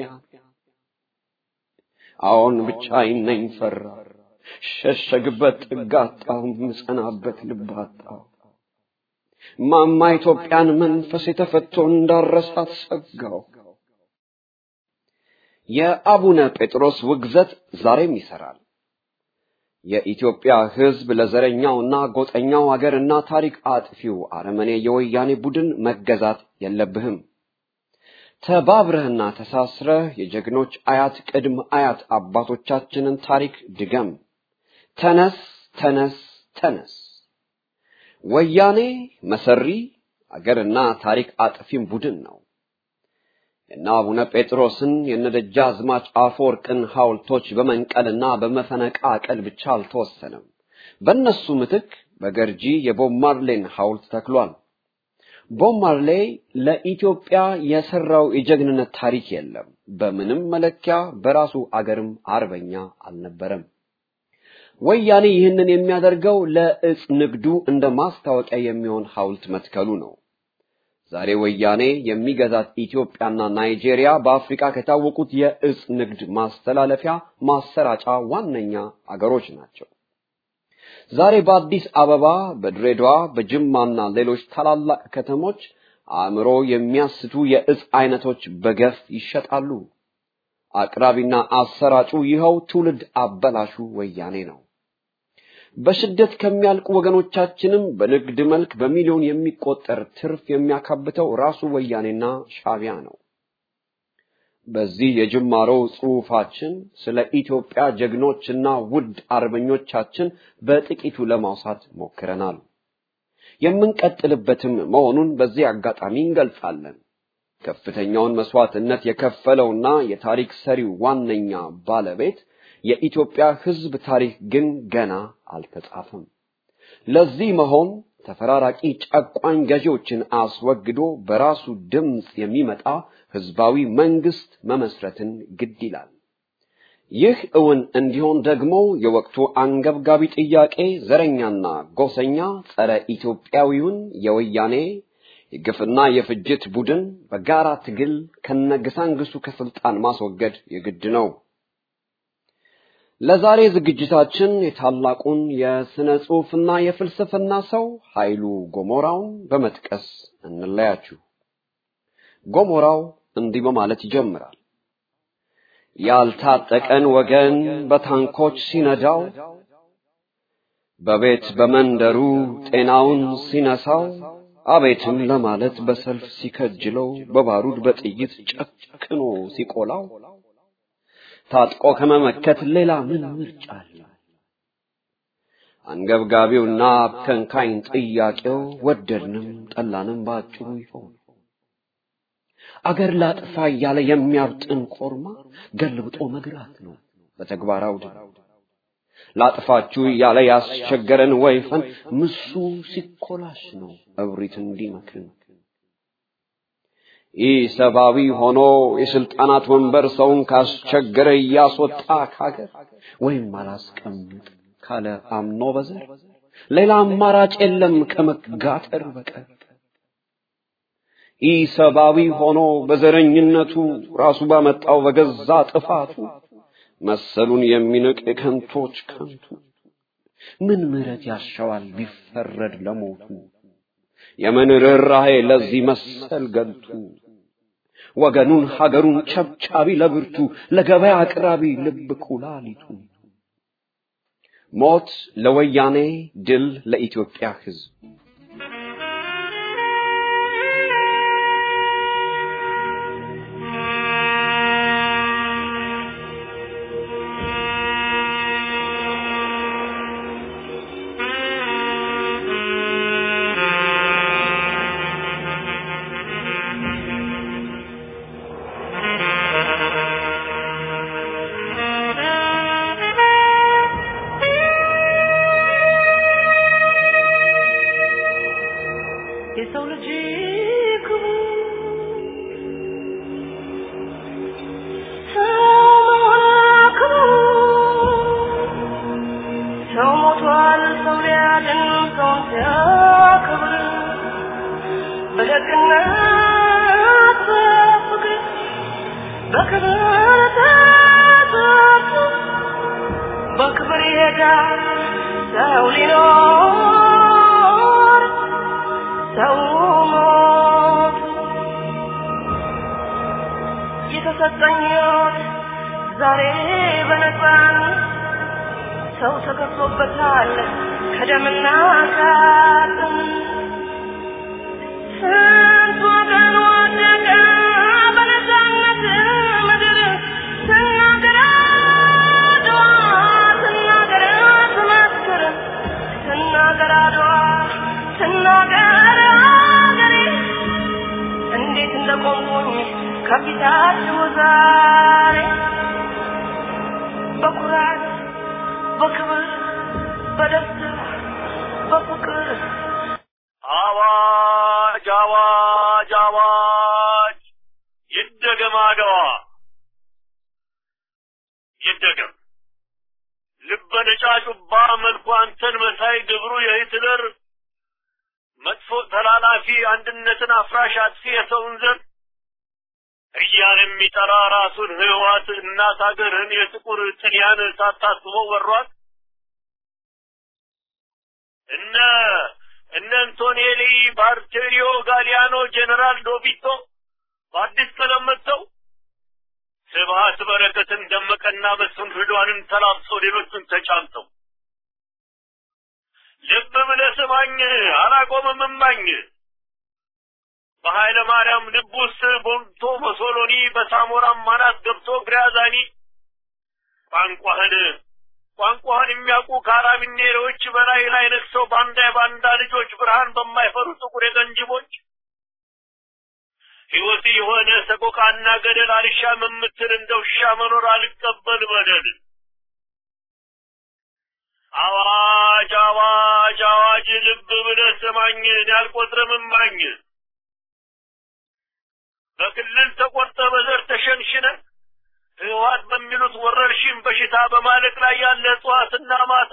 አሁን ብቻዬን ነኝ ፈራ ሸሸግበት ጥጋጣው ምጸናበት ልባጣው፣ ማማ ኢትዮጵያን መንፈስ የተፈቶ እንዳረሳት ሰጋው። የአቡነ ጴጥሮስ ውግዘት ዛሬም ይሰራል። የኢትዮጵያ ሕዝብ ለዘረኛውና ጎጠኛው ሀገርና ታሪክ አጥፊው አረመኔ የወያኔ ቡድን መገዛት የለብህም። ተባብረህና ተሳስረህ የጀግኖች አያት ቅድም አያት አባቶቻችንን ታሪክ ድገም። ተነስ ተነስ ተነስ። ወያኔ መሰሪ አገርና ታሪክ አጥፊም ቡድን ነው። እና አቡነ ጴጥሮስን የነደጃዝማች አፈወርቅን ሐውልቶች በመንቀልና በመፈነቃቀል ብቻ አልተወሰነም። በእነሱ ምትክ በገርጂ የቦብ ማርሌን ሐውልት ተክሏል። ቦብ ማርሌ ለኢትዮጵያ የሰራው የጀግንነት ታሪክ የለም። በምንም መለኪያ በራሱ አገርም አርበኛ አልነበረም። ወያኔ ይህንን የሚያደርገው ለእጽ ንግዱ እንደ ማስታወቂያ የሚሆን ሐውልት መትከሉ ነው። ዛሬ ወያኔ የሚገዛት ኢትዮጵያና ናይጄሪያ በአፍሪካ ከታወቁት የእጽ ንግድ ማስተላለፊያ ማሰራጫ ዋነኛ አገሮች ናቸው። ዛሬ በአዲስ አበባ፣ በድሬዳዋ፣ በጅማና ሌሎች ታላላቅ ከተሞች አእምሮ የሚያስቱ የእጽ አይነቶች በገፍ ይሸጣሉ። አቅራቢና አሰራጩ ይኸው ትውልድ አበላሹ ወያኔ ነው። በስደት ከሚያልቁ ወገኖቻችንም በንግድ መልክ በሚሊዮን የሚቆጠር ትርፍ የሚያካብተው ራሱ ወያኔና ሻዕቢያ ነው። በዚህ የጅማሮ ጽሑፋችን ስለ ኢትዮጵያ ጀግኖችና ውድ አርበኞቻችን በጥቂቱ ለማውሳት ሞክረናል። የምንቀጥልበትም መሆኑን በዚህ አጋጣሚ እንገልጻለን። ከፍተኛውን መስዋዕትነት የከፈለውና የታሪክ ሰሪው ዋነኛ ባለቤት የኢትዮጵያ ሕዝብ ታሪክ ግን ገና አልተጻፈም። ለዚህ መሆን ተፈራራቂ ጨቋኝ ገዢዎችን አስወግዶ በራሱ ድምጽ የሚመጣ ሕዝባዊ መንግስት መመስረትን ግድ ይላል። ይህ እውን እንዲሆን ደግሞ የወቅቱ አንገብጋቢ ጥያቄ ዘረኛና ጎሰኛ ጸረ ኢትዮጵያዊውን የወያኔ የግፍና የፍጅት ቡድን በጋራ ትግል ከነገሳንግሱ ከስልጣን ማስወገድ የግድ ነው። ለዛሬ ዝግጅታችን የታላቁን የሥነ ጽሑፍና የፍልስፍና ሰው ኃይሉ ጎሞራውን በመጥቀስ እንለያችሁ። ጎሞራው እንዲህ በማለት ይጀምራል። ያልታጠቀን ወገን በታንኮች ሲነዳው፣ በቤት በመንደሩ ጤናውን ሲነሳው፣ አቤትም ለማለት በሰልፍ ሲከጅለው፣ በባሩድ በጥይት ጨክኖ ሲቆላው፣ ታጥቆ ከመመከት ሌላ ምን ምርጫ አለ? አንገብጋቢውና አብከንካኝ ጥያቄው ወደድንም ጠላንም ባጭሩ ይሆን አገር ላጥፋ እያለ የሚያብጥን ኮርማ ገልብጦ መግራት ነው በተግባራው ላጥፋችሁ እያለ ያስቸገረን ወይፈን ምሱ ሲኮላሽ ነው እብሪት እንዲመክን ኢሰባዊ ሆኖ የስልጣናት ወንበር ሰውን ካስቸገረ ያስወጣ ካገር ወይም አላስቀምጥ ካለ አምኖ በዘር ሌላ አማራጭ የለም ከመጋተር በቀር ኢሰባዊ ሆኖ በዘረኝነቱ ራሱ ባመጣው በገዛ ጥፋቱ መሰሉን የሚንቅ የከንቶች ከንቱ ምን ምሕረት ያሻዋል ቢፈረድ ለሞቱ የምን ርኅራኄ ለዚህ መሰል ገልቱ ወገኑን ሀገሩን ቸብቻቢ ለብርቱ ለገበያ አቅራቢ ልብ ኩላሊቱ ሞት ለወያኔ ድል ለኢትዮጵያ ሕዝብ አንድነትን አፍራሽ አጥፊ የሰውን ዘር እያለም የሚጠራ ራሱን ህዋት እናት ሀገርን የጥቁር ጥልያን ሳታስበው ወሯት እነ አንቶኔሊ ባርቴሪዮ ጋሊያኖ ጀነራል ዶቢቶ በአዲስ ቀለም መጥተው ስብሃት በረከትን ደመቀና መስፍን ርዷንን ተላብሰው ሌሎችን ተጫምተው ልብ ብለህ ስማኝ አላቆምም እማኝ በኃይለ ማርያም ልብ ውስጥ ቦምቶ ሙሶሎኒ በሳሞራም ማናት ገብቶ ግራዛኒ ቋንቋን የሚያውቁ ካራቢኔሮች በላይ ላይ ነክሰው ባንዳ ልጆች ብርሃን በማይፈሩ ጥቁር የገንጅቦች ሕይወት የሆነ ሰቆቃና ገደል አልሻም የምትል እንደው ሻ መኖር አልቀበል በደል አዋጅ አዋጅ አዋጅ ልብ ብለህ ስማኝ ያልቆጥረም እማኝ በክልል ተቆርጠ በዘር ተሸንሽነ ህዋት በሚሉት ወረርሽኝ በሽታ በማለቅ ላይ ያለ ጧትና ማታ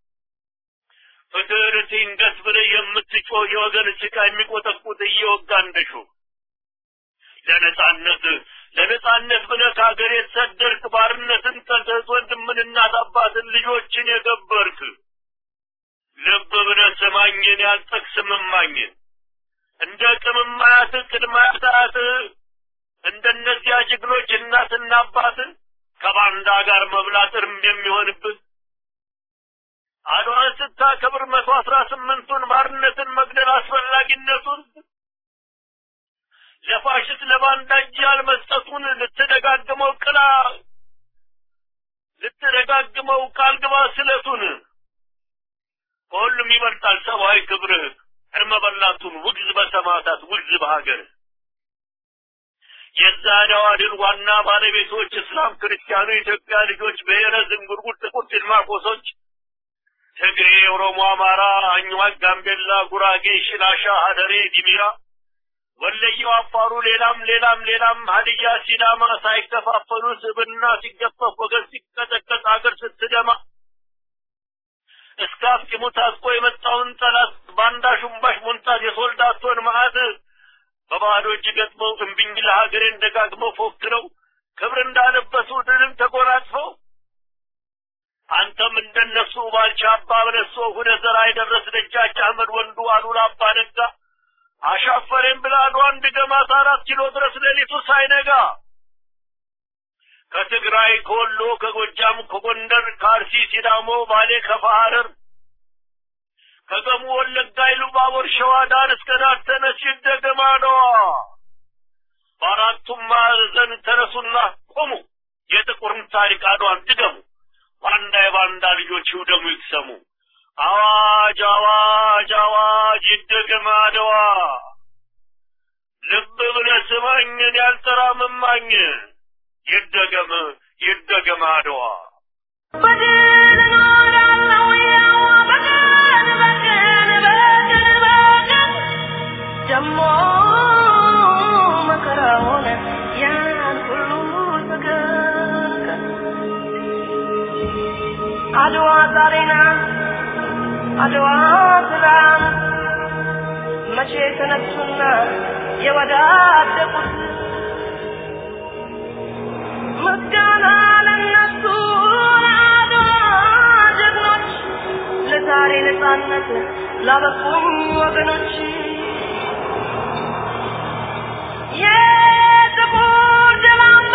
ፍቅርት እንገስ ብለህ የምትጮህ የወገን ጭቃ የሚቆጠቁት እየወጋ እንደሾ ለነጻነት ብለህ ከሀገር የተሰደርክ ባርነትን ጠልተህ ወንድምንና አባትን ልጆችን የገበርክ ልብ ብለህ ስማኝን ያልጠቅስም እማኝ እንደ ቅምማያት ቅድማያት እንደነዚያ ጅግኖች እናትና አባት ከባንዳ ጋር መብላት እርም የሚሆንብህ አድዋን ስታከብር 118ቱን ባርነትን መግደል አስፈላጊነቱን ለፋሽስት ለባንዳ እጅ ያልመስጠቱን ልትደጋግመው ቅላ ልትረጋግመው ቃል ግባ ስለቱን ሁሉም ይበልጣል ሰብአዊ ክብርህ እርመበላቱን ውግዝ በሰማታት ውግዝ በሀገር የዛሬዋ ድል ዋና ባለቤቶች እስላም ክርስቲያኑ ኢትዮጵያ ልጆች ብሔረ ዝንጉርጉር ጥቁር ጭልማቆሶች ትግሬ ኦሮሞ አማራ አኝዋክ ጋምቤላ ጉራጌ ሽናሻ ሀደሬ ዲሚራ ወለየው አፋሩ ሌላም ሀዲያ ሲዳማ ሳይከፋፈሉ ስብና ሲገፈፍ ወገን ሲቀጠቀጥ አገር ስትደማ እስካፍ ከሞታስቆ የመጣውን ጠላት ባንዳ ሹምባሽ ሞንታዝ የሶልዳቶን ማዕት በባዶ እጅ ገጥመው እምቢኝ ለሀገሬን ደጋግመው ፎክረው ክብር እንዳለበሱ ድልን ተጎናጽፈው አንተም እንደነሱ ባልቻ አባ በለሶ ሁነዘራ አይደረስ ደጃች አህመድ ወንዱ አሉላ አባ ነጋ አሻፈረን ብላዱ አንድ ገማት 4 ኪሎ ድረስ ሌሊቱ ሳይነጋ ከትግራይ ኮሎ ከጎጃም ከጎንደር ከአርሲ ሲዳሞ ባሌ ከፋሃር ከገሙ ወለጋ ኢሉባቦር ሸዋ ዳር እስከ ዳር ተነሽ ደገማዶ በአራቱም ማዕዘን ተነሱና ቆሙ የጥቁርን ታሪክ አድዋን ድገሙ ባንዳ ልጆች ይውደሙ ይክሰሙ አዋጅ አዋጅ አዋጅ ይደገማዶዋ ልብ ብለህ ስማኝን ያልተራመማኝ ይደገማዶዋ ደሞ መከራውን ያን ሁሉ ተገከ አድዋ ዛሬና አድዋ ትላንት መቼ ተነሱና የወዳደቁት ምስጋና ለነሱ ለአድዋ ጀግኖች ለዛሬ ነፃነት ላበቁኝ ወገኖች የጥቁር ደም አምባ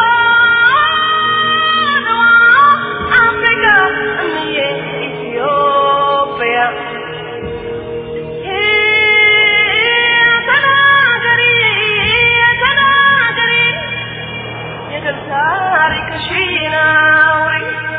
አድዋ አፍሪካ እምዬ ኢትዮጵያ ተናገሪ የድል ታሪክሽን አውሪ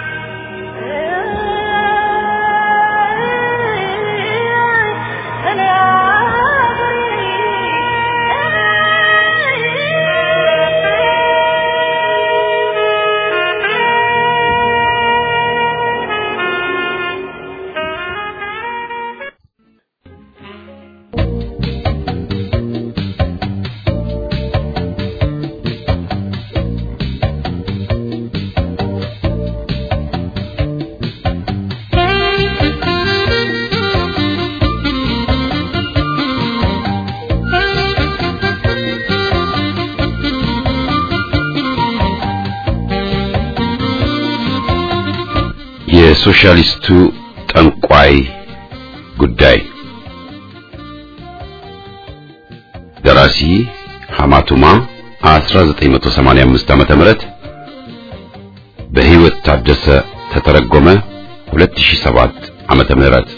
የሶሻሊስቱ ጠንቋይ ጉዳይ ደራሲ ሐማቱማ 1985 ዓመተ ምህረት በህይወት ታደሰ ተተረጎመ 2007 ዓመተ ምህረት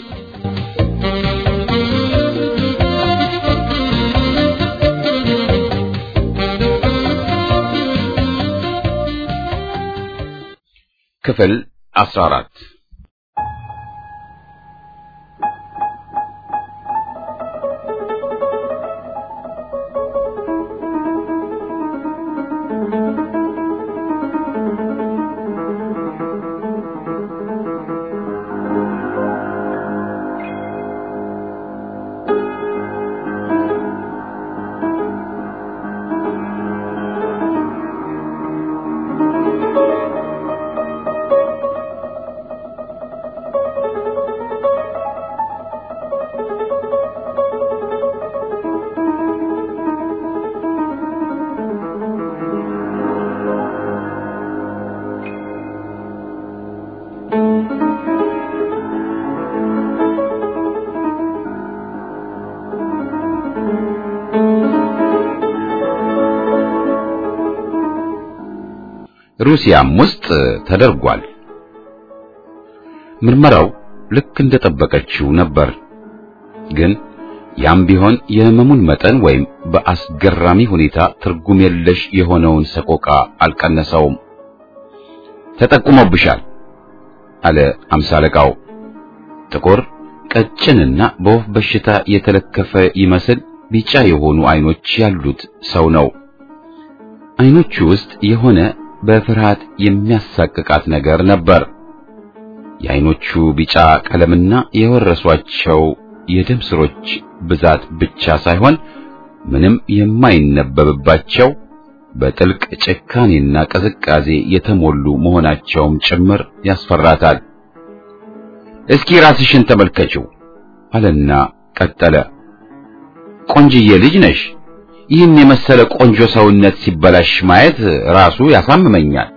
ክፍል 14 ሩሲያም ውስጥ ተደርጓል። ምርመራው ልክ እንደጠበቀችው ነበር። ግን ያም ቢሆን የህመሙን መጠን ወይም በአስገራሚ ሁኔታ ትርጉም የለሽ የሆነውን ሰቆቃ አልቀነሰውም። ተጠቁሞብሻል አለ አምሳ አለቃው። ጥቁር ቀጭንና በወፍ በሽታ የተለከፈ ይመስል ቢጫ የሆኑ አይኖች ያሉት ሰው ነው። አይኖቹ ውስጥ የሆነ በፍርሃት የሚያሳቅቃት ነገር ነበር። የአይኖቹ ቢጫ ቀለምና የወረሷቸው የደም ስሮች ብዛት ብቻ ሳይሆን ምንም የማይነበብባቸው በጥልቅ ጭካኔና ቅዝቃዜ የተሞሉ መሆናቸውም ጭምር ያስፈራታል። እስኪ ራስሽን ተመልከቺው አለና ቀጠለ። ቆንጅዬ ልጅ ነሽ። ይህን የመሰለ ቆንጆ ሰውነት ሲበላሽ ማየት ራሱ ያሳምመኛል።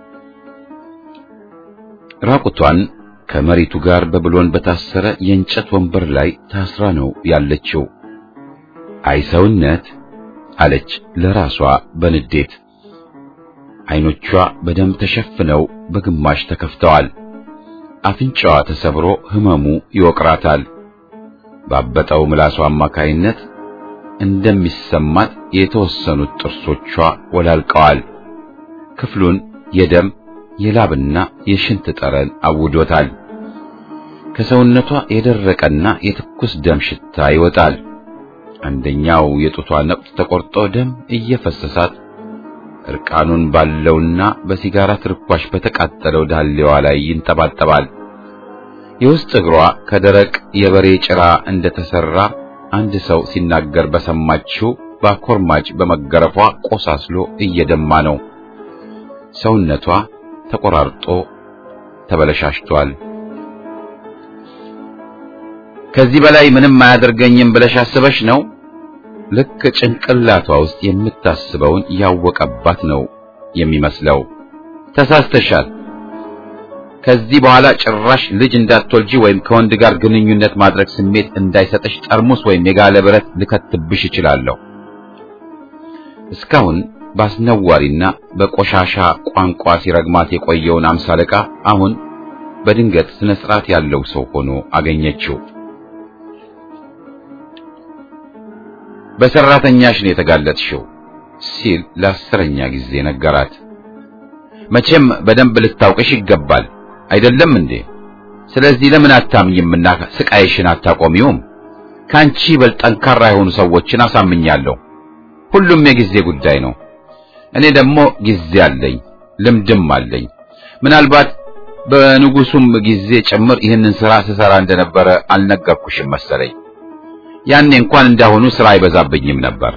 ራቁቷን ከመሬቱ ጋር በብሎን በታሰረ የእንጨት ወንበር ላይ ታስራ ነው ያለችው። አይ ሰውነት አለች ለራሷ በንዴት። አይኖቿ በደም ተሸፍነው በግማሽ ተከፍተዋል። አፍንጫዋ ተሰብሮ ህመሙ ይወቅራታል። ባበጠው ምላሷ አማካይነት እንደሚሰማት የተወሰኑት ጥርሶቿ ወላልቀዋል። ክፍሉን የደም የላብና የሽንት ጠረን አውዶታል። ከሰውነቷ የደረቀና የትኩስ ደም ሽታ ይወጣል። አንደኛው የጡቷ ነቁጥ ተቆርጦ ደም እየፈሰሳት እርቃኑን ባለውና በሲጋራ ትርኳሽ በተቃጠለው ዳሌዋ ላይ ይንጠባጠባል። የውስጥ እግሯ ከደረቅ የበሬ ጭራ እንደተሰራ አንድ ሰው ሲናገር በሰማችው በኮርማጭ በመገረፏ ቆሳስሎ እየደማ ነው። ሰውነቷ ተቆራርጦ ተበለሻሽቷል። ከዚህ በላይ ምንም አያደርገኝም ብለሽ አስበሽ ነው? ልክ ጭንቅላቷ ውስጥ የምታስበውን ያወቀባት ነው የሚመስለው። ተሳስተሻል። ከዚህ በኋላ ጭራሽ ልጅ እንዳትወልጂ ወይም ከወንድ ጋር ግንኙነት ማድረግ ስሜት እንዳይሰጥሽ ጠርሙስ ወይም የጋለ ብረት ልከትብሽ እችላለሁ። እስካሁን ባስነዋሪና በቆሻሻ ቋንቋ ሲረግማት የቆየውን አምሳ አለቃ አሁን በድንገት ስነ ስርዓት ያለው ሰው ሆኖ አገኘችው። በሰራተኛሽ ነው የተጋለጥሽው ሲል ለአስረኛ ጊዜ ነገራት። መቼም በደንብ ልታውቅሽ ይገባል አይደለም እንዴ? ስለዚህ ለምን አታምኝምና ስቃይሽን አታቆሚውም? ካንቺ በልጠንካራ የሆኑ ሰዎችን አሳምኛለሁ። ሁሉም የጊዜ ጉዳይ ነው። እኔ ደግሞ ጊዜ አለኝ፣ ልምድም አለኝ። ምናልባት በንጉሱም ጊዜ ጭምር ይህንን ሥራ ስሰራ እንደነበረ አልነገርኩሽም መሰለኝ። ያኔ እንኳን እንዳሁኑ ሥራ አይበዛብኝም ነበር።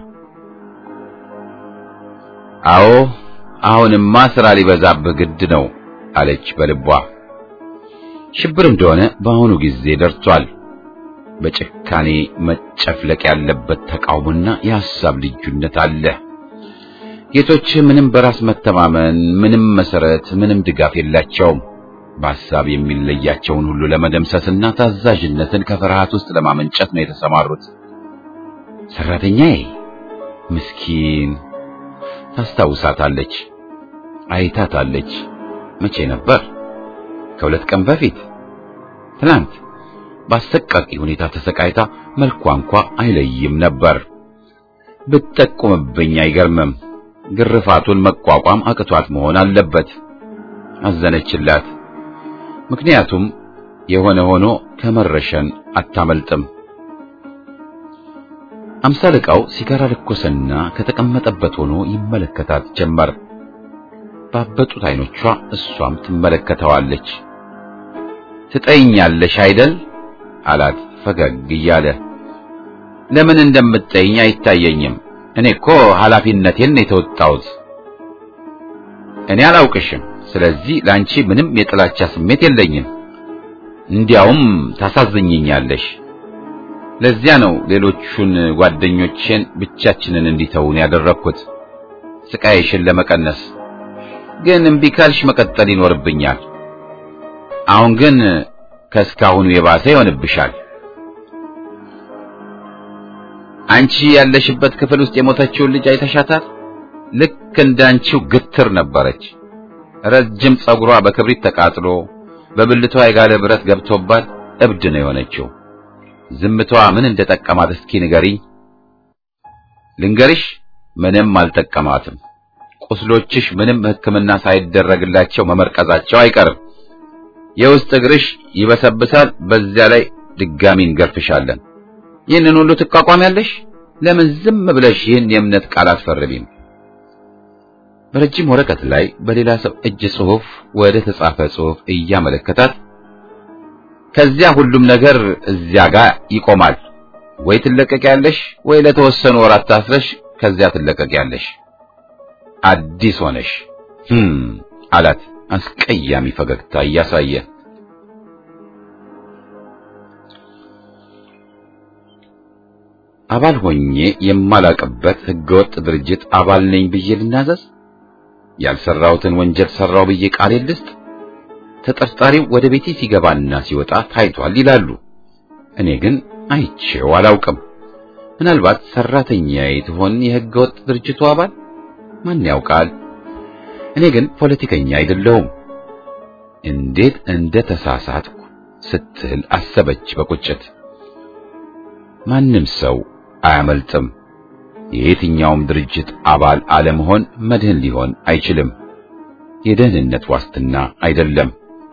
አዎ አሁንማ ሥራ ሊበዛብህ ግድ ነው አለች በልቧ። ሽብር እንደሆነ በአሁኑ ጊዜ ደርሷል። በጭካኔ መጨፍለቅ ያለበት ተቃውሞና የሐሳብ ልዩነት አለ። ጌቶች ምንም በራስ መተማመን፣ ምንም መሰረት፣ ምንም ድጋፍ የላቸውም። በሐሳብ የሚለያቸውን ሁሉ ለመደምሰስና ታዛዥነትን ከፍርሃት ውስጥ ለማመንጨት ነው የተሰማሩት። ሰራተኛዬ ምስኪን ታስታውሳታለች፣ አይታታለች። መቼ ነበር? ከሁለት ቀን በፊት ትናንት በአሰቃቂ ሁኔታ ተሰቃይታ መልኳ እንኳ አይለይም ነበር። ብትጠቁምብኝ አይገርምም። ግርፋቱን መቋቋም አቅቷት መሆን አለበት። አዘነችላት። ምክንያቱም የሆነ ሆኖ ከመረሸን አታመልጥም። አምሳ አለቃው ሲጋራ ለኮሰና ከተቀመጠበት ሆኖ ይመለከታት ጀመር። ባበጡት አይኖቿ እሷም ትመለከተዋለች። ትጠይኛለሽ አይደል አላት ፈገግ እያለ። ለምን እንደምትጠይኝ አይታየኝም። እኔ እኮ ኃላፊነቴን የተወጣሁት። እኔ አላውቅሽም። ስለዚህ ላንቺ ምንም የጥላቻ ስሜት የለኝም። እንዲያውም ታሳዝኝኛለሽ። ለዚያ ነው ሌሎቹን ጓደኞቼን ብቻችንን እንዲተውን ያደረኩት፣ ስቃይሽን ለመቀነስ። ግን እምቢ ካልሽ መቀጠል ይኖርብኛል። አሁን ግን ከስካሁኑ የባሰ ይሆንብሻል። አንቺ ያለሽበት ክፍል ውስጥ የሞተችውን ልጅ አይተሻታል? ልክ እንዳንቺው ግትር ነበረች። ረጅም ጸጉሯ በክብሪት ተቃጥሎ በብልቷ የጋለ ብረት ገብቶባት እብድ ነው የሆነችው። ዝምቷ ምን እንደጠቀማት እስኪ ንገሪኝ። ልንገርሽ፣ ምንም አልጠቀማትም። ቁስሎችሽ ምንም ሕክምና ሳይደረግላቸው መመርቀዛቸው አይቀርም። የውስጥ እግርሽ ይበሰብሳል፣ በዚያ ላይ ድጋሚ እንገርፍሻለን። ይህንን ሁሉ ትቋቋሚያለሽ? ለምን ዝም ብለሽ ይህን የእምነት ቃል አትፈርሚም? በረጅም ወረቀት ላይ በሌላ ሰው እጅ ጽሑፍ ወደ ተጻፈ ጽሑፍ እያመለከታት ከዚያ ሁሉም ነገር እዚያ ጋር ይቆማል። ወይ ትለቀቂያለሽ ወይ ለተወሰኑ ወራት ታስረሽ ከዚያ ትለቀቂያለሽ። አዲስ ሆነሽ አላት አስቀያሚ ፈገግታ እያሳየ። አባል ሆኜ የማላቀበት ህገወጥ ድርጅት አባል ነኝ ብዬ ልናዘዝ? ያልሰራሁትን ወንጀል ሰራው ብዬ ቃል ልስጥ? ተጠርጣሪው ወደ ቤቴ ሲገባና ሲወጣ ታይቷል ይላሉ። እኔ ግን አይቼው አላውቅም። ምናልባት ሰራተኛዬ ትሆን የህገወጥ ድርጅቱ አባል? ማን ያውቃል? እኔ ግን ፖለቲከኛ አይደለሁም። እንዴት እንደተሳሳትኩ ስትል አሰበች በቁጭት። ማንም ሰው አያመልጥም። የየትኛውም ድርጅት አባል አለመሆን መድህን ሊሆን አይችልም። የደህንነት ዋስትና አይደለም።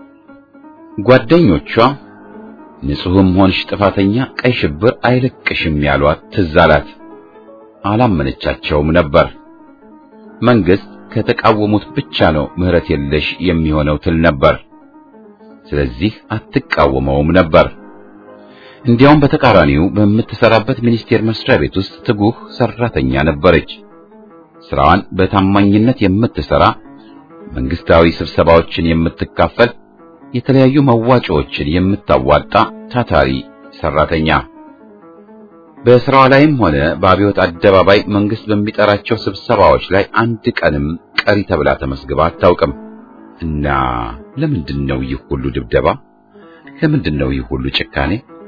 ጓደኞቿ ንጹህም ሆንሽ ጥፋተኛ ቀይ ሽብር አይለቅሽም ያሏት ትዝ አላት። አላመነቻቸውም ነበር። መንግስት ከተቃወሙት ብቻ ነው ምህረት የለሽ የሚሆነው ትል ነበር። ስለዚህ አትቃወመውም ነበር። እንዲያውም በተቃራኒው በምትሰራበት ሚኒስቴር መስሪያ ቤት ውስጥ ትጉህ ሰራተኛ ነበረች። ስራዋን በታማኝነት የምትሰራ፣ መንግስታዊ ስብሰባዎችን የምትካፈል፣ የተለያዩ መዋጮዎችን የምታዋጣ ታታሪ ሰራተኛ። በስራዋ ላይም ሆነ በአብዮት አደባባይ መንግስት በሚጠራቸው ስብሰባዎች ላይ አንድ ቀንም ቀሪ ተብላ ተመስግባ አታውቅም። እና ለምንድነው ይህ ሁሉ ድብደባ? ለምንድነው ይህ ሁሉ ጭካኔ?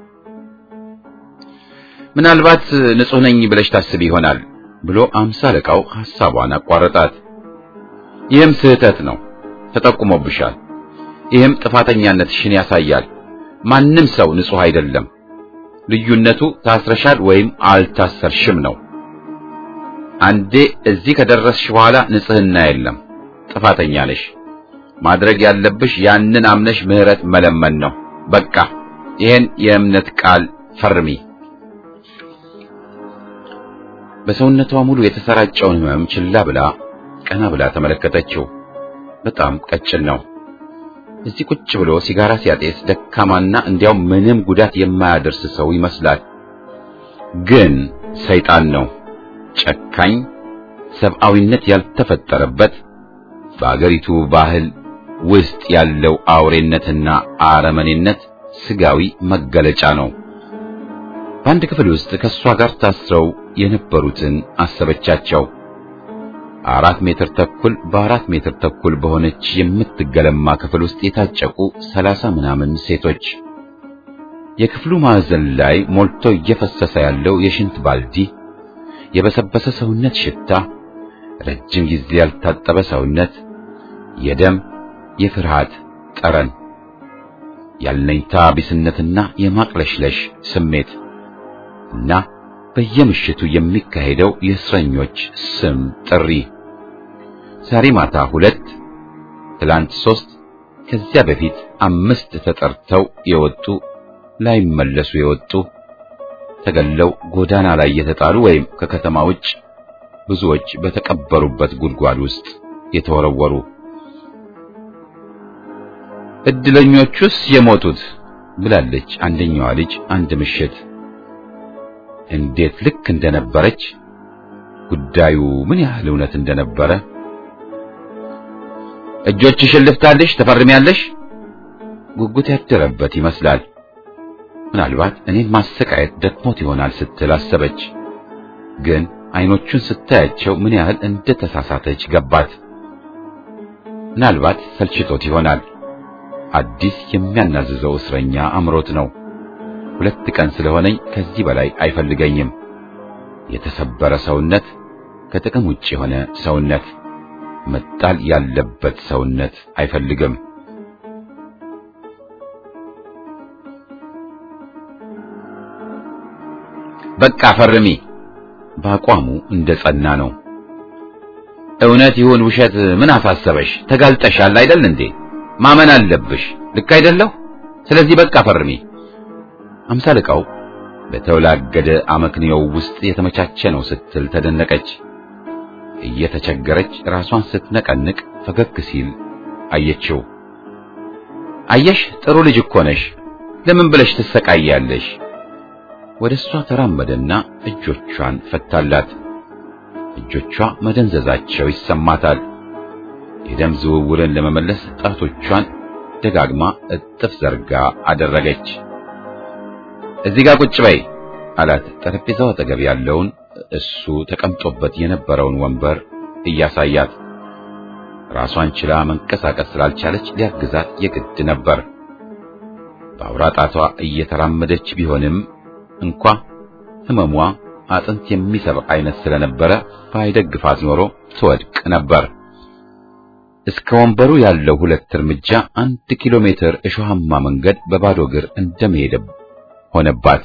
ምናልባት ንጹህ ነኝ ብለሽ ታስቢ ይሆናል ብሎ አምሳ አለቃው ሐሳቧን አቋረጣት። ይህም ስህተት ነው፣ ተጠቁሞብሻል። ይህም ጥፋተኛነትሽን ያሳያል። ማንም ሰው ንጹህ አይደለም። ልዩነቱ ታስረሻል ወይም አልታሰርሽም ነው። አንዴ እዚህ ከደረስሽ በኋላ ንጽህና የለም፣ ጥፋተኛ ነሽ። ማድረግ ያለብሽ ያንን አምነሽ ምህረት መለመን ነው። በቃ ይሄን የእምነት ቃል ፈርሚ። በሰውነቷ ሙሉ የተሰራጨውን ህመም ችላ ብላ ቀና ብላ ተመለከተችው። በጣም ቀጭን ነው። እዚህ ቁጭ ብሎ ሲጋራ ሲያጤስ ደካማና እንዲያው ምንም ጉዳት የማያደርስ ሰው ይመስላል። ግን ሰይጣን ነው። ጨካኝ፣ ሰብአዊነት ያልተፈጠረበት፣ በአገሪቱ ባህል ውስጥ ያለው አውሬነትና አረመኔነት ስጋዊ መገለጫ ነው። በአንድ ክፍል ውስጥ ከሷ ጋር ታስረው የነበሩትን አሰበቻቸው። 4 ሜትር ተኩል በ4 ሜትር ተኩል በሆነች የምትገለማ ክፍል ውስጥ የታጨቁ 30 ምናምን ሴቶች። የክፍሉ ማዕዘን ላይ ሞልቶ እየፈሰሰ ያለው የሽንት ባልዲ፣ የበሰበሰ ሰውነት ሽታ፣ ረጅም ጊዜ ያልታጠበ ሰውነት፣ የደም የፍርሃት ጠረን፣ ያልነኝታ ቢስነትና የማቅለሽለሽ ስሜት እና በየምሽቱ የሚካሄደው የእስረኞች ስም ጥሪ። ዛሬ ማታ 2፣ ትላንት 3፣ ከዚያ በፊት 5 ተጠርተው የወጡ፣ ላይመለሱ የወጡ፣ ተገለው ጎዳና ላይ የተጣሉ ወይም ከከተማ ውጭ ብዙዎች በተቀበሩበት ጉድጓድ ውስጥ የተወረወሩ። እድለኞቹስ የሞቱት ብላለች አንደኛዋ ልጅ አንድ ምሽት። እንዴት ልክ እንደነበረች፣ ጉዳዩ ምን ያህል እውነት እንደነበረ። እጆችሽን ልፍታልሽ ተፈርሚያለሽ? ጉጉት ያደረበት ይመስላል። ምናልባት እኔን ማሰቃየት ደክሞት ይሆናል ስትል አሰበች። ግን አይኖቹን ስታያቸው ምን ያህል እንደተሳሳተች ገባት። ምናልባት ሰልችቶት ይሆናል። አዲስ የሚያናዝዘው እስረኛ አምሮት ነው። 2 ቀን ስለሆነኝ ከዚህ በላይ አይፈልገኝም። የተሰበረ ሰውነት፣ ከጥቅም ውጭ የሆነ ሰውነት፣ መጣል ያለበት ሰውነት አይፈልግም። በቃ ፈርሚ። በአቋሙ እንደጸና ነው። እውነት ይሁን ውሸት ምን አሳሰበሽ? ተጋልጠሻል አይደል እንዴ? ማመን አለብሽ። ልክ አይደለሁ? ስለዚህ በቃ ፈርሚ። አምሳ አለቃው በተወላገደ አመክንዮው ውስጥ የተመቻቸ ነው ስትል ተደነቀች። እየተቸገረች ራሷን ስትነቀንቅ ፈገግ ሲል አየችው። አየሽ ጥሩ ልጅ እኮ ነሽ፣ ለምን ብለሽ ትሰቃያለሽ? ወደሷ ተራመደና እጆቿን ፈታላት። እጆቿ መደንዘዛቸው ይሰማታል። የደም ዝውውርን ለመመለስ ጣቶቿን ደጋግማ እጥፍ ዘርጋ አደረገች። እዚህ ጋር ቁጭ በይ አላት። ጠረጴዛው አጠገብ ያለውን እሱ ተቀምጦበት የነበረውን ወንበር እያሳያት። ራሷን ችላ መንቀሳቀስ ስላልቻለች ሊያግዛት የግድ ነበር። በአውራ ጣቷ እየተራመደች ቢሆንም እንኳ ህመሟ አጥንት የሚሰብር አይነት ስለነበረ ባይደግፋት ኖሮ ትወድቅ ነበር። እስከ ወንበሩ ያለው 2 እርምጃ 1 ኪሎ ሜትር እሾሃማ መንገድ በባዶ እግር እንደመሄድ ሆነባት።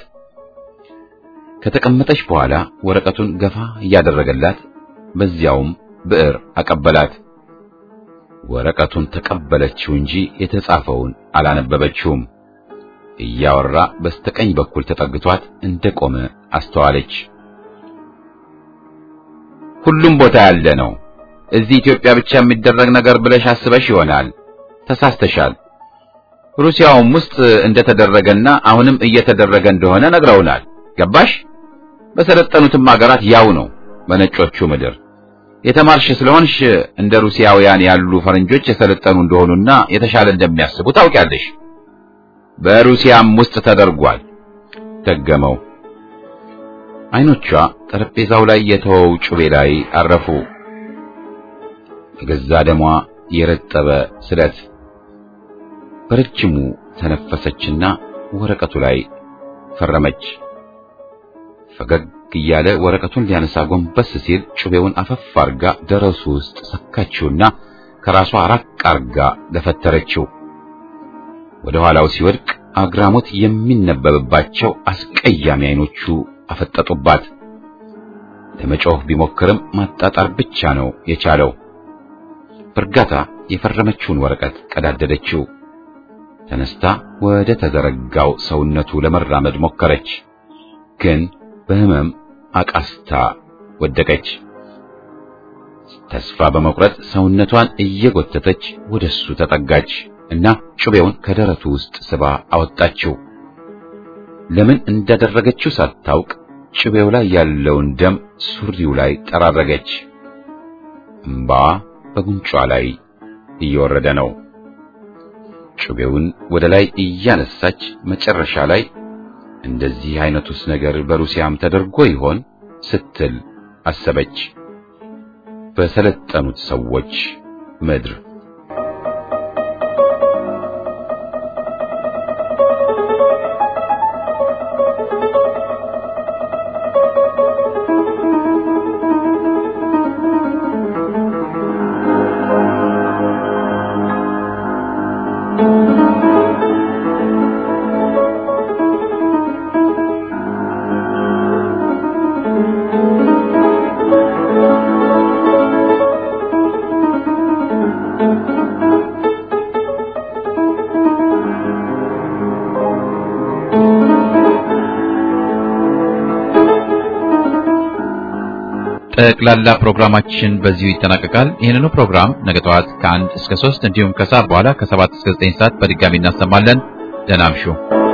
ከተቀመጠች በኋላ ወረቀቱን ገፋ እያደረገላት በዚያውም ብዕር አቀበላት። ወረቀቱን ተቀበለችው እንጂ የተጻፈውን አላነበበችውም። እያወራ በስተቀኝ በኩል ተጠግቷት እንደቆመ አስተዋለች። ሁሉም ቦታ ያለ ነው። እዚህ ኢትዮጵያ ብቻ የሚደረግ ነገር ብለሽ አስበሽ ይሆናል። ተሳስተሻል። ሩሲያውም ውስጥ እንደተደረገና አሁንም እየተደረገ እንደሆነ ነግረውናል። ገባሽ? በሰለጠኑትም ሀገራት ያው ነው። በነጮቹ ምድር የተማርሽ ስለሆንሽ እንደ ሩሲያውያን ያሉ ፈረንጆች የሰለጠኑ እንደሆኑና የተሻለ እንደሚያስቡ ታውቂያለሽ። በሩሲያም ውስጥ ተደርጓል። ደገመው። አይኖቿ ጠረጴዛው ላይ የተወው ጩቤ ላይ አረፉ። ገዛ ደሟ የረጠበ ስለት። በረጅሙ ተነፈሰችና ወረቀቱ ላይ ፈረመች። ፈገግ እያለ ወረቀቱን ሊያነሳ ጎንበስ ሲል ጩቤውን አፈፍ አርጋ ደረሱ ውስጥ ሰካችውና ከራሷ ራቅ አርጋ ለፈተረችው። ወደ ኋላው ሲወድቅ አግራሞት የሚነበብባቸው አስቀያሚ አይኖቹ አፈጠጡባት። ለመጮህ ቢሞክርም ማጣጣር ብቻ ነው የቻለው። በእርጋታ የፈረመችውን ወረቀት ቀዳደደችው። ተነስታ ወደ ተዘረጋው ሰውነቱ ለመራመድ ሞከረች፣ ግን በህመም አቃስታ ወደቀች። ተስፋ በመቁረጥ ሰውነቷን እየጎተተች ወደሱ ተጠጋች እና ጩቤውን ከደረቱ ውስጥ ስባ አወጣችው። ለምን እንዳደረገችው ሳታውቅ ጩቤው ላይ ያለውን ደም ሱሪው ላይ ጠራረገች። እንባ በጉንጯ ላይ እየወረደ ነው። ጩቤውን ወደ ላይ እያነሳች መጨረሻ ላይ እንደዚህ አይነቱስ ነገር በሩሲያም ተደርጎ ይሆን ስትል አሰበች። በሰለጠኑት ሰዎች ምድር ጠቅላላ ፕሮግራማችን በዚሁ ይጠናቀቃል። ይህንኑ ፕሮግራም ነገ ጠዋት ከ1 እስከ 3 እንዲሁም ከሰዓት በኋላ ከ7 እስከ 9 ሰዓት በድጋሚ እናሰማለን። ደህና እምሹ።